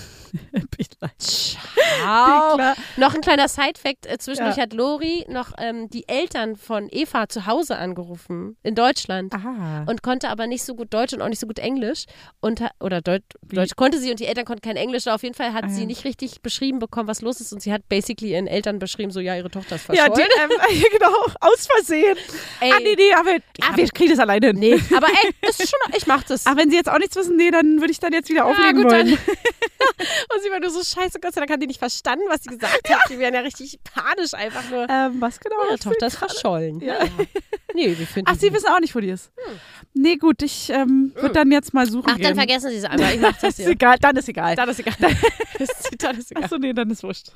[SPEAKER 2] Ciao.
[SPEAKER 1] Klar.
[SPEAKER 2] Noch ein kleiner Side-Fact. Zwischendurch
[SPEAKER 1] Ja.
[SPEAKER 2] hat Lori noch die Eltern von Eva zu Hause angerufen in Deutschland.
[SPEAKER 1] Aha.
[SPEAKER 2] Und konnte aber nicht so gut Deutsch und auch nicht so gut Englisch. Deutsch konnte sie und die Eltern konnten kein Englisch. Auf jeden Fall hat sie nicht richtig beschrieben bekommen, was los ist. Und sie hat basically ihren Eltern beschrieben, so ja, ihre Tochter ist
[SPEAKER 1] Ja,
[SPEAKER 2] verschollen.
[SPEAKER 1] genau, aus Versehen.
[SPEAKER 2] Ey,
[SPEAKER 1] Nee, aber wir kriegen das alleine hin.
[SPEAKER 2] nee, aber ey, ist schon, ich mach das.
[SPEAKER 1] Aber wenn sie jetzt auch nichts wissen, nee, dann würde ich dann jetzt wieder auflegen
[SPEAKER 2] gut,
[SPEAKER 1] wollen.
[SPEAKER 2] Und sie war nur so scheiße, Gott sei Dank hat die nicht verstanden, was sie gesagt hat. Die wären ja richtig panisch einfach nur.
[SPEAKER 1] Was genau?
[SPEAKER 2] Ihre
[SPEAKER 1] hast du
[SPEAKER 2] Tochter ist
[SPEAKER 1] gerade-
[SPEAKER 2] verschollen.
[SPEAKER 1] Ja.
[SPEAKER 2] Nee, wir finden
[SPEAKER 1] Ach, sie wissen auch nicht, wo die ist. Nee, gut, ich würde dann jetzt mal suchen
[SPEAKER 2] Ach, dann
[SPEAKER 1] gehen.
[SPEAKER 2] vergessen Sie es einfach. Ich mach das
[SPEAKER 1] Ist
[SPEAKER 2] hier.
[SPEAKER 1] egal, dann ist egal.
[SPEAKER 2] Dann ist egal. Dann ist egal.
[SPEAKER 1] Achso, nee, dann ist wurscht.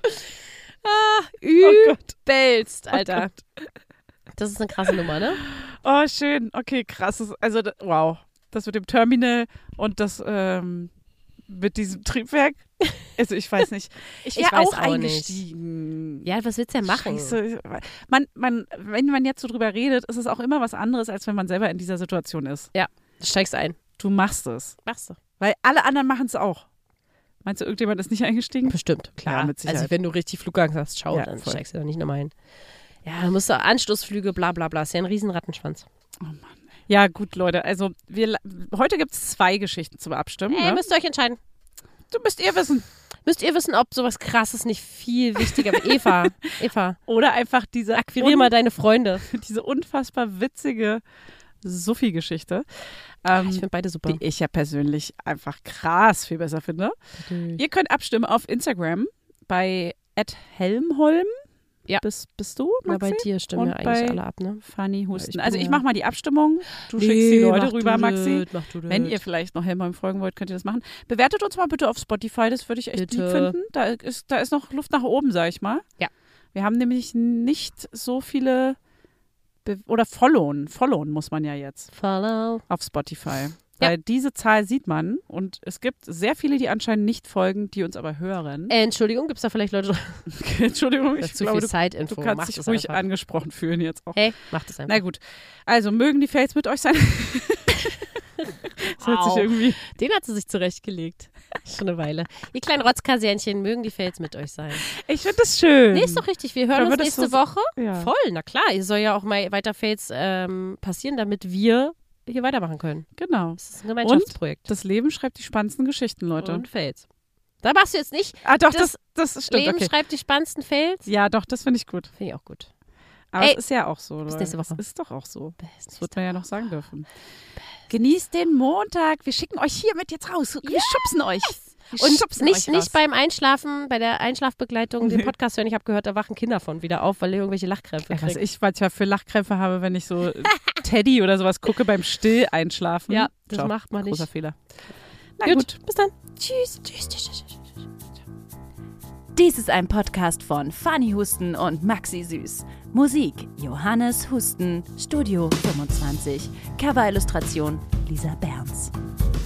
[SPEAKER 2] Übelst, Alter. Das ist eine krasse Nummer, ne?
[SPEAKER 1] Oh, schön. Okay, krass. Also, wow. Das mit dem Terminal und das mit diesem Triebwerk. Also, ich weiß nicht. Ich
[SPEAKER 2] Ich
[SPEAKER 1] wäre
[SPEAKER 2] weiß
[SPEAKER 1] auch
[SPEAKER 2] auch
[SPEAKER 1] eingestiegen.
[SPEAKER 2] Ja, was willst du denn machen?
[SPEAKER 1] Scheiße. Wenn man jetzt so drüber redet, ist es auch immer was anderes, als wenn man selber in dieser Situation ist.
[SPEAKER 2] Ja, du steigst ein.
[SPEAKER 1] Du machst es.
[SPEAKER 2] Machst du.
[SPEAKER 1] Weil alle anderen machen es auch. Meinst du, irgendjemand ist nicht eingestiegen?
[SPEAKER 2] Bestimmt, klar.
[SPEAKER 1] Ja, mit Sicherheit.
[SPEAKER 2] Also wenn du richtig Flugangst hast, schau,
[SPEAKER 1] Ja,
[SPEAKER 2] dann
[SPEAKER 1] voll.
[SPEAKER 2] steigst du da nicht nochmal hin. Ja, dann musst du Anstoßflüge, bla bla bla. Ist ja ein Riesenrattenschwanz.
[SPEAKER 1] Ja, gut, Leute. Also, heute gibt es 2 Geschichten zum Abstimmen.
[SPEAKER 2] Ey,
[SPEAKER 1] Ne?
[SPEAKER 2] müsst ihr euch entscheiden.
[SPEAKER 1] Du müsst ihr wissen.
[SPEAKER 2] Müsst ihr wissen, ob sowas Krasses nicht viel wichtiger wird. Eva,
[SPEAKER 1] Oder einfach diese,
[SPEAKER 2] akquirier mal deine Freunde.
[SPEAKER 1] diese unfassbar witzige Sophie-Geschichte.
[SPEAKER 2] Ich finde beide super.
[SPEAKER 1] Die ich ja persönlich einfach krass viel besser finde. Ihr könnt abstimmen auf Instagram bei @helmholm.
[SPEAKER 2] Ja.
[SPEAKER 1] Bist du,
[SPEAKER 2] Na, bei
[SPEAKER 1] Maxi?
[SPEAKER 2] dir stimmen
[SPEAKER 1] Und
[SPEAKER 2] ja eigentlich
[SPEAKER 1] bei
[SPEAKER 2] alle ab, ne?
[SPEAKER 1] Funny Husten.
[SPEAKER 2] bin
[SPEAKER 1] Also ich
[SPEAKER 2] ja-
[SPEAKER 1] mache mal die Abstimmung. Du schickst die Leute rüber, Maxi.
[SPEAKER 2] Mach du das.
[SPEAKER 1] Wenn ihr vielleicht noch Helmholm folgen wollt, könnt ihr das machen. Bewertet uns mal bitte auf Spotify, das würde ich echt
[SPEAKER 2] Bitte.
[SPEAKER 1] lieb finden. Da ist noch Luft nach oben, sag ich mal.
[SPEAKER 2] Ja.
[SPEAKER 1] Wir haben nämlich nicht so viele oder followen muss man ja jetzt
[SPEAKER 2] Follow.
[SPEAKER 1] auf Spotify. Weil diese Zahl sieht man und es gibt sehr viele, die anscheinend nicht folgen, die uns aber hören.
[SPEAKER 2] Entschuldigung, gibt es da vielleicht Leute,
[SPEAKER 1] Entschuldigung,
[SPEAKER 2] das
[SPEAKER 1] ich
[SPEAKER 2] ist zu
[SPEAKER 1] glaube,
[SPEAKER 2] viel Zeitinfo.
[SPEAKER 1] du kannst
[SPEAKER 2] Mach
[SPEAKER 1] dich
[SPEAKER 2] das
[SPEAKER 1] ruhig
[SPEAKER 2] einfach.
[SPEAKER 1] angesprochen fühlen jetzt auch.
[SPEAKER 2] Hey, mach das einfach.
[SPEAKER 1] Na gut, also mögen die Fails mit euch sein. Das hört sich
[SPEAKER 2] Wow.
[SPEAKER 1] irgendwie...
[SPEAKER 2] Den hat sie sich zurechtgelegt. Schon eine Weile. Ihr kleinen Rotzkasernchen, mögen die Fails mit euch sein.
[SPEAKER 1] Ich finde das schön.
[SPEAKER 2] Nee, ist doch richtig. Wir hören
[SPEAKER 1] Können wir
[SPEAKER 2] uns
[SPEAKER 1] das
[SPEAKER 2] nächste
[SPEAKER 1] so-
[SPEAKER 2] Woche.
[SPEAKER 1] Ja.
[SPEAKER 2] Voll, na klar. Es soll ja auch mal weiter Fails passieren, damit wir hier weitermachen können.
[SPEAKER 1] Genau.
[SPEAKER 2] Das ist ein Gemeinschaftsprojekt.
[SPEAKER 1] Das Leben schreibt die spannendsten Geschichten, Leute.
[SPEAKER 2] Und Fails. Da machst du jetzt nicht.
[SPEAKER 1] Ah, doch,
[SPEAKER 2] das
[SPEAKER 1] das stimmt.
[SPEAKER 2] Leben
[SPEAKER 1] Okay.
[SPEAKER 2] schreibt die spannendsten Fails.
[SPEAKER 1] Ja, doch, das finde ich gut.
[SPEAKER 2] Finde ich auch gut.
[SPEAKER 1] Aber
[SPEAKER 2] Ey,
[SPEAKER 1] es ist ja auch so.
[SPEAKER 2] bis
[SPEAKER 1] Leute.
[SPEAKER 2] nächste Woche.
[SPEAKER 1] Es ist doch auch so.
[SPEAKER 2] Bis
[SPEAKER 1] Das wird man ja noch sagen dürfen. Genießt den Montag. Wir schicken euch hiermit jetzt raus. Wir schubsen euch. Wir
[SPEAKER 2] Und
[SPEAKER 1] schubsen
[SPEAKER 2] nicht,
[SPEAKER 1] euch raus.
[SPEAKER 2] nicht beim Einschlafen, bei der Einschlafbegleitung den Podcast hören. Ich habe gehört, da wachen Kinder von wieder auf, weil die irgendwelche Lachkrämpfe
[SPEAKER 1] Was
[SPEAKER 2] kriegen.
[SPEAKER 1] ich manchmal für Lachkrämpfe habe, wenn ich so Teddy oder sowas gucke beim Still-Einschlafen.
[SPEAKER 2] Ja, das
[SPEAKER 1] Ciao.
[SPEAKER 2] macht man nicht.
[SPEAKER 1] Großer Fehler. Na gut.
[SPEAKER 2] Bis dann.
[SPEAKER 3] Tschüss. Dies ist ein Podcast von Fanny Husten und Maxi Süß. Musik Johannes Husten, Studio 25. Coverillustration Lisa Berns.